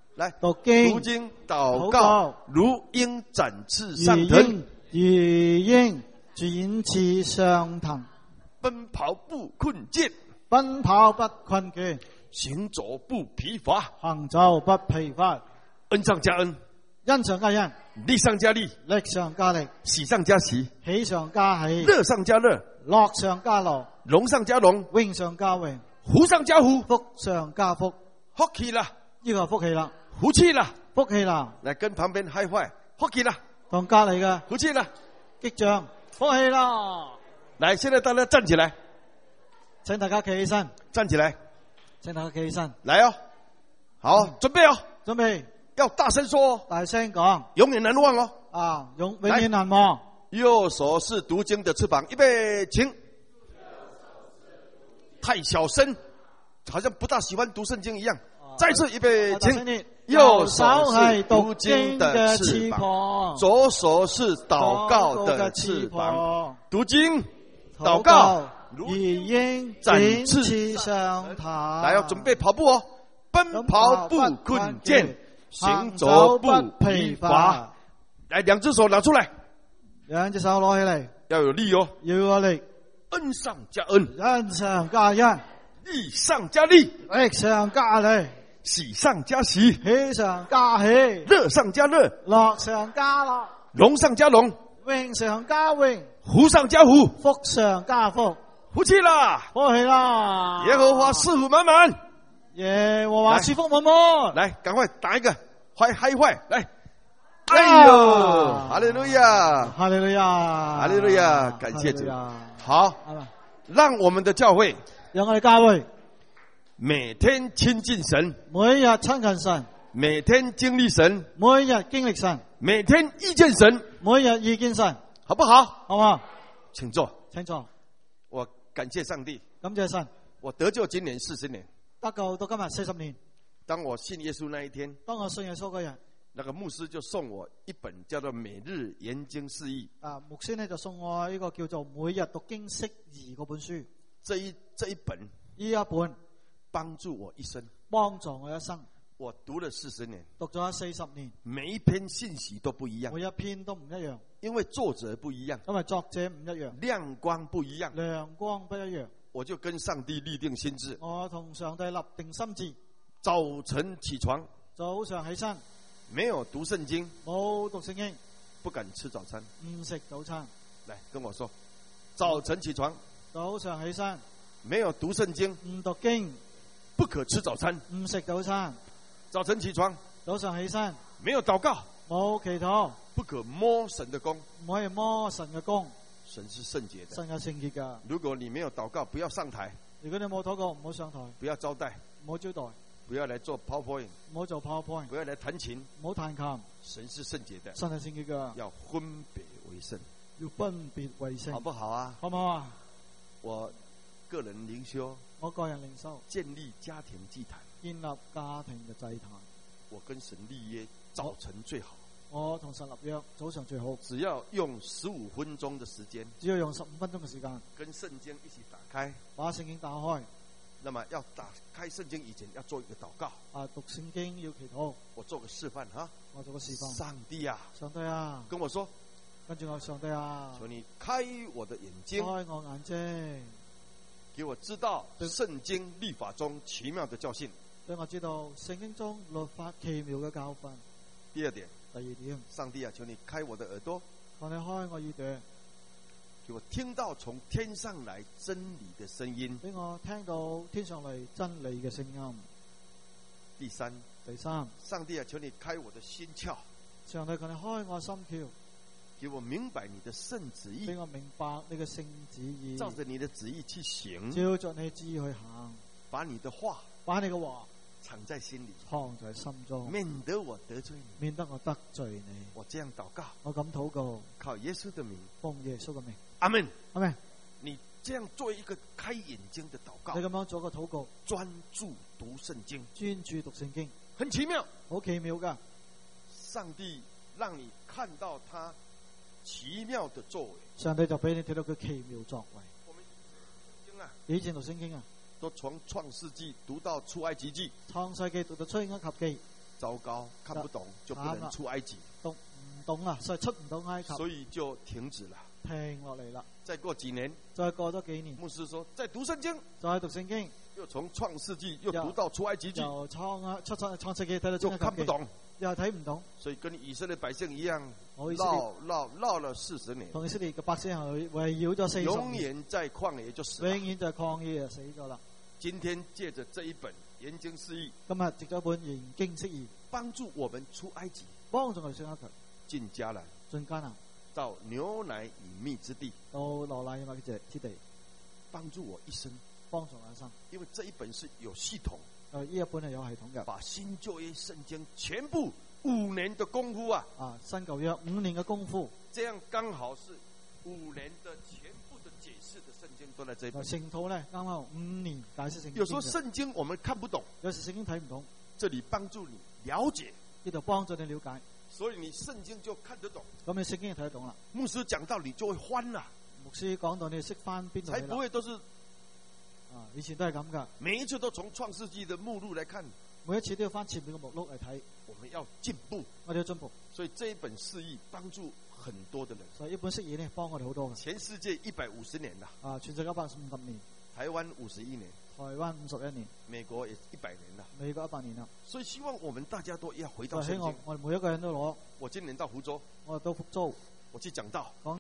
[SPEAKER 2] 來
[SPEAKER 1] 讀經、
[SPEAKER 2] 讀經、禱告，如鷹展翅上騰，
[SPEAKER 1] 如鷹展翅上騰，
[SPEAKER 2] 奔跑不困倦，
[SPEAKER 1] 奔跑不困倦，
[SPEAKER 2] 行走不疲乏，
[SPEAKER 1] 行走不疲乏，
[SPEAKER 2] 恩上加恩，
[SPEAKER 1] 恩上加恩，
[SPEAKER 2] 力上加力，
[SPEAKER 1] 力上加力，
[SPEAKER 2] 喜上加喜，
[SPEAKER 1] 喜上加喜，
[SPEAKER 2] 樂上加樂，
[SPEAKER 1] 樂上加樂，
[SPEAKER 2] 榮上加榮，
[SPEAKER 1] 榮上加榮，
[SPEAKER 2] 福上加福，
[SPEAKER 1] 福上加福，
[SPEAKER 2] 福氣啦，
[SPEAKER 1] 呢個福氣啦，
[SPEAKER 2] 福氣啦，
[SPEAKER 1] 福氣啦，
[SPEAKER 2] 來跟旁邊嗨壞，福氣啦，
[SPEAKER 1] 同隔籬嘅
[SPEAKER 2] 福氣啦，
[SPEAKER 1] 擊掌，福氣啦。
[SPEAKER 2] 來，現在大家站起來，
[SPEAKER 1] 請大家企起身，
[SPEAKER 2] 站起來，
[SPEAKER 1] 請大家企起身，
[SPEAKER 2] 來哦，好，
[SPEAKER 1] 嗯、
[SPEAKER 2] 準備哦，
[SPEAKER 1] 準備，
[SPEAKER 2] 要大聲說哦，
[SPEAKER 1] 大聲講，
[SPEAKER 2] 永遠難忘哦，
[SPEAKER 1] 啊，永永遠難忘。
[SPEAKER 2] 右手是讀經的翅膀，預備，請。太小聲，好像不大喜歡讀聖經一樣。啊、再次預備，請。右手是讀經的翅膀，左手是禱告的翅膀。讀經、禱告，
[SPEAKER 1] 如鷹展翅上騰。
[SPEAKER 2] 來，要準備跑步哦，奔跑不困倦，行走不疲乏。來，兩隻手拿出來，
[SPEAKER 1] 兩隻手攞起嚟，
[SPEAKER 2] 要有力哦，
[SPEAKER 1] 要有力。
[SPEAKER 2] 恩上加恩，
[SPEAKER 1] 恩上加恩，
[SPEAKER 2] 力上加力，
[SPEAKER 1] 力上加力，
[SPEAKER 2] 喜上加喜，
[SPEAKER 1] 喜上加喜，
[SPEAKER 2] 樂上加樂，
[SPEAKER 1] 樂上加樂，
[SPEAKER 2] 榮上加榮，
[SPEAKER 1] 榮上加榮，
[SPEAKER 2] 福上加福，
[SPEAKER 1] 福上加福，
[SPEAKER 2] 福氣啦，
[SPEAKER 1] 福氣啦，
[SPEAKER 2] 耶和華賜福滿滿，
[SPEAKER 1] 耶和華賜福滿滿，
[SPEAKER 2] 來，趕快打一個，快嗨快，來，哎呦，哈利路亞，
[SPEAKER 1] 哈利路亞，
[SPEAKER 2] 哈利路亞，感謝主。好，讓我們的教會，
[SPEAKER 1] 讓我哋教會
[SPEAKER 2] 每天親近神，
[SPEAKER 1] 每日親近神，
[SPEAKER 2] 每天經歷神，
[SPEAKER 1] 每日經歷神，
[SPEAKER 2] 每天遇見神，
[SPEAKER 1] 每日遇見神，
[SPEAKER 2] 好不好？
[SPEAKER 1] 好嘛？
[SPEAKER 2] 請坐，
[SPEAKER 1] 請坐。
[SPEAKER 2] 我感謝上帝，
[SPEAKER 1] 感謝神，
[SPEAKER 2] 我得救今年四十年，
[SPEAKER 1] 得救到今日四十年。
[SPEAKER 2] 當我信耶穌那一天，
[SPEAKER 1] 當我信耶穌嗰日，
[SPEAKER 2] 那個牧師就送我一本叫做《每日研經釋義》。
[SPEAKER 1] 啊，牧師呢就送我呢個叫做《每日讀經釋義》嗰本書。
[SPEAKER 2] 這一這一本，
[SPEAKER 1] 呢一本
[SPEAKER 2] 幫助我一生，
[SPEAKER 1] 幫助我一生。
[SPEAKER 2] 我讀了四十年，
[SPEAKER 1] 讀咗四十年，
[SPEAKER 2] 每一篇信息都不一樣，
[SPEAKER 1] 每一篇都唔一樣，
[SPEAKER 2] 因為作者不一樣，
[SPEAKER 1] 因為作者唔一樣，
[SPEAKER 2] 亮光不一樣，
[SPEAKER 1] 亮光不一樣。
[SPEAKER 2] 我就跟上帝立定心志，
[SPEAKER 1] 我同上帝立定心志。
[SPEAKER 2] 早晨起床，
[SPEAKER 1] 早上起身，
[SPEAKER 2] 沒有讀聖經，
[SPEAKER 1] 冇讀聖經，
[SPEAKER 2] 不敢吃早餐，
[SPEAKER 1] 唔食早餐。
[SPEAKER 2] 來跟我說，早晨起床，
[SPEAKER 1] 早上起身，
[SPEAKER 2] 沒有讀聖經，
[SPEAKER 1] 唔讀經，
[SPEAKER 2] 不可吃早餐，
[SPEAKER 1] 唔食早餐。
[SPEAKER 2] 早晨起床，
[SPEAKER 1] 早上起身，
[SPEAKER 2] 沒有禱告，
[SPEAKER 1] 冇祈禱，
[SPEAKER 2] 不可摸神的工，
[SPEAKER 1] 唔可以摸神嘅工。
[SPEAKER 2] 神是聖潔的，
[SPEAKER 1] 神係聖潔噶。
[SPEAKER 2] 如果你沒有禱告，不要上台。
[SPEAKER 1] 如果你冇禱告，唔好上台。
[SPEAKER 2] 不要招待，
[SPEAKER 1] 唔好招待。
[SPEAKER 2] 不要來做 PowerPoint，
[SPEAKER 1] 唔好做 PowerPoint。
[SPEAKER 2] 不要來彈琴，
[SPEAKER 1] 唔好彈琴。
[SPEAKER 2] 神是聖潔的，
[SPEAKER 1] 神係聖潔噶。
[SPEAKER 2] 要分別為聖，
[SPEAKER 1] 要分別為聖，
[SPEAKER 2] 好不好啊？
[SPEAKER 1] 好唔好啊？
[SPEAKER 2] 我個人靈修，
[SPEAKER 1] 我個人靈修，
[SPEAKER 2] 建立家庭祭壇，
[SPEAKER 1] 建立家庭嘅祭壇。
[SPEAKER 2] 我跟神立約，早晨最好。
[SPEAKER 1] 我同神立約，早上最好。
[SPEAKER 2] 只要用十五分鐘的時間，
[SPEAKER 1] 只要用十五分鐘嘅時間，
[SPEAKER 2] 跟聖經一起打開，
[SPEAKER 1] 把聖經打開。
[SPEAKER 2] 那麼要打開聖經以前，要做一個禱告。
[SPEAKER 1] 啊，讀聖經要祈禱。
[SPEAKER 2] 我做個示範哈，
[SPEAKER 1] 我做個示範。
[SPEAKER 2] 上帝啊，
[SPEAKER 1] 上帝啊，
[SPEAKER 2] 跟我說，
[SPEAKER 1] 跟住我上帝啊，
[SPEAKER 2] 求你開我的眼睛，
[SPEAKER 1] 開我眼睛，
[SPEAKER 2] 給我知道聖經律法中奇妙的教訓。
[SPEAKER 1] 俾我知道聖經中律法奇妙嘅教訓。
[SPEAKER 2] 第二點，
[SPEAKER 1] 第二點，
[SPEAKER 2] 上帝啊，求你開我的耳朵，
[SPEAKER 1] 求你開我耳朵，
[SPEAKER 2] 給我聽到從天上來真理的聲音，
[SPEAKER 1] 俾我聽到天上嚟真理嘅聲音。
[SPEAKER 2] 第三，
[SPEAKER 1] 第三，
[SPEAKER 2] 上帝啊，求你開我的心竅，
[SPEAKER 1] 上帝求你開我心竅，
[SPEAKER 2] 給我明白你的聖旨意，
[SPEAKER 1] 俾我明白你嘅聖旨意，
[SPEAKER 2] 照着你的旨意去行，
[SPEAKER 1] 照着你旨意去行，
[SPEAKER 2] 把你的話，
[SPEAKER 1] 把你嘅話
[SPEAKER 2] 藏在心裏，
[SPEAKER 1] 藏在心中，
[SPEAKER 2] 免得我得罪你，
[SPEAKER 1] 免得我得罪你。
[SPEAKER 2] 我這樣禱告，
[SPEAKER 1] 我咁禱告，
[SPEAKER 2] 靠耶穌的名，
[SPEAKER 1] 奉耶穌嘅名，
[SPEAKER 2] 阿門，
[SPEAKER 1] 阿門。
[SPEAKER 2] 你這樣做一個開眼睛的禱告，
[SPEAKER 1] 你咁樣做個禱告，
[SPEAKER 2] 專注讀聖經，
[SPEAKER 1] 專注讀聖經，
[SPEAKER 2] 很奇妙，
[SPEAKER 1] 好奇妙噶。
[SPEAKER 2] 上帝讓你看到他奇妙的作為，
[SPEAKER 1] 上帝就俾你睇到佢奇妙作為。
[SPEAKER 2] 我們聖經啊，
[SPEAKER 1] 以前讀聖經啊，
[SPEAKER 2] 都從創世紀讀到出埃及記，
[SPEAKER 1] 創世紀讀到出埃及記，
[SPEAKER 2] 糟糕，看不懂就不能出埃及。
[SPEAKER 1] 讀唔懂啊，所以出唔到埃及。
[SPEAKER 2] 所以就停止了。
[SPEAKER 1] 停落嚟啦。
[SPEAKER 2] 再過幾年，
[SPEAKER 1] 再過咗幾年，
[SPEAKER 2] 牧師說再讀聖經，
[SPEAKER 1] 再讀聖經，
[SPEAKER 2] 又從創世紀又讀到出埃及記，
[SPEAKER 1] 由創啊出創創世紀睇到出埃及記，
[SPEAKER 2] 又看不懂，
[SPEAKER 1] 又睇唔懂。
[SPEAKER 2] 所以跟以色列百姓一樣，繞繞繞了四十年。
[SPEAKER 1] 同以色列嘅百姓係圍繞咗四十年，
[SPEAKER 2] 永遠在曠野就死了，
[SPEAKER 1] 永遠在曠野就死咗啦。
[SPEAKER 2] 今天借着這一本研經釋義，
[SPEAKER 1] 今日藉咗一本研經釋義，
[SPEAKER 2] 幫助我們出埃及，
[SPEAKER 1] 幫助我哋出埃及，
[SPEAKER 2] 進迦南，
[SPEAKER 1] 進迦南，
[SPEAKER 2] 到牛奶與蜜之地，
[SPEAKER 1] 到羅乃麥嘅之地，
[SPEAKER 2] 幫助我一生，
[SPEAKER 1] 幫助我一生。
[SPEAKER 2] 因為這一本是有系統，
[SPEAKER 1] 誒，呢一本係有系統嘅，
[SPEAKER 2] 把新舊約聖經全部五年的功夫啊，
[SPEAKER 1] 啊，新舊約五年嘅功夫，
[SPEAKER 2] 這樣剛好是五年的全部的解釋的聖經都在這一本。
[SPEAKER 1] 成套咧，啱啱五年解釋聖經。
[SPEAKER 2] 有時候聖經我們看不懂，
[SPEAKER 1] 有時聖經睇唔懂，
[SPEAKER 2] 這裡幫助你了解，
[SPEAKER 1] 呢度幫助你了解，
[SPEAKER 2] 所以你聖經就看得懂。
[SPEAKER 1] 咁你聖經就睇得懂啦。
[SPEAKER 2] 牧師講到你就會翻啦，
[SPEAKER 1] 牧師講到你識翻邊度，
[SPEAKER 2] 才不會都是
[SPEAKER 1] 啊，以前都係咁噶，
[SPEAKER 2] 每一次都從創世紀的目錄來看，
[SPEAKER 1] 每一次都要翻前面嘅目錄嚟睇。
[SPEAKER 2] 我們要進步，
[SPEAKER 1] 我哋要進步。
[SPEAKER 2] 所以這一本釋義幫助很多的人。
[SPEAKER 1] 所以呢本釋義呢，幫我哋好多嘅。
[SPEAKER 2] 全世界一百五十年啦，
[SPEAKER 1] 啊，全世界一百五十年，
[SPEAKER 2] 台灣五十一年，
[SPEAKER 1] 台灣五十一年，
[SPEAKER 2] 美國也一百年啦，
[SPEAKER 1] 美國一百年啦。
[SPEAKER 2] 所以希望我們大家都要回到聖經。
[SPEAKER 1] 希望我哋每一個人都攞。
[SPEAKER 2] 我今年到福州，
[SPEAKER 1] 我到福州，
[SPEAKER 2] 我去講道。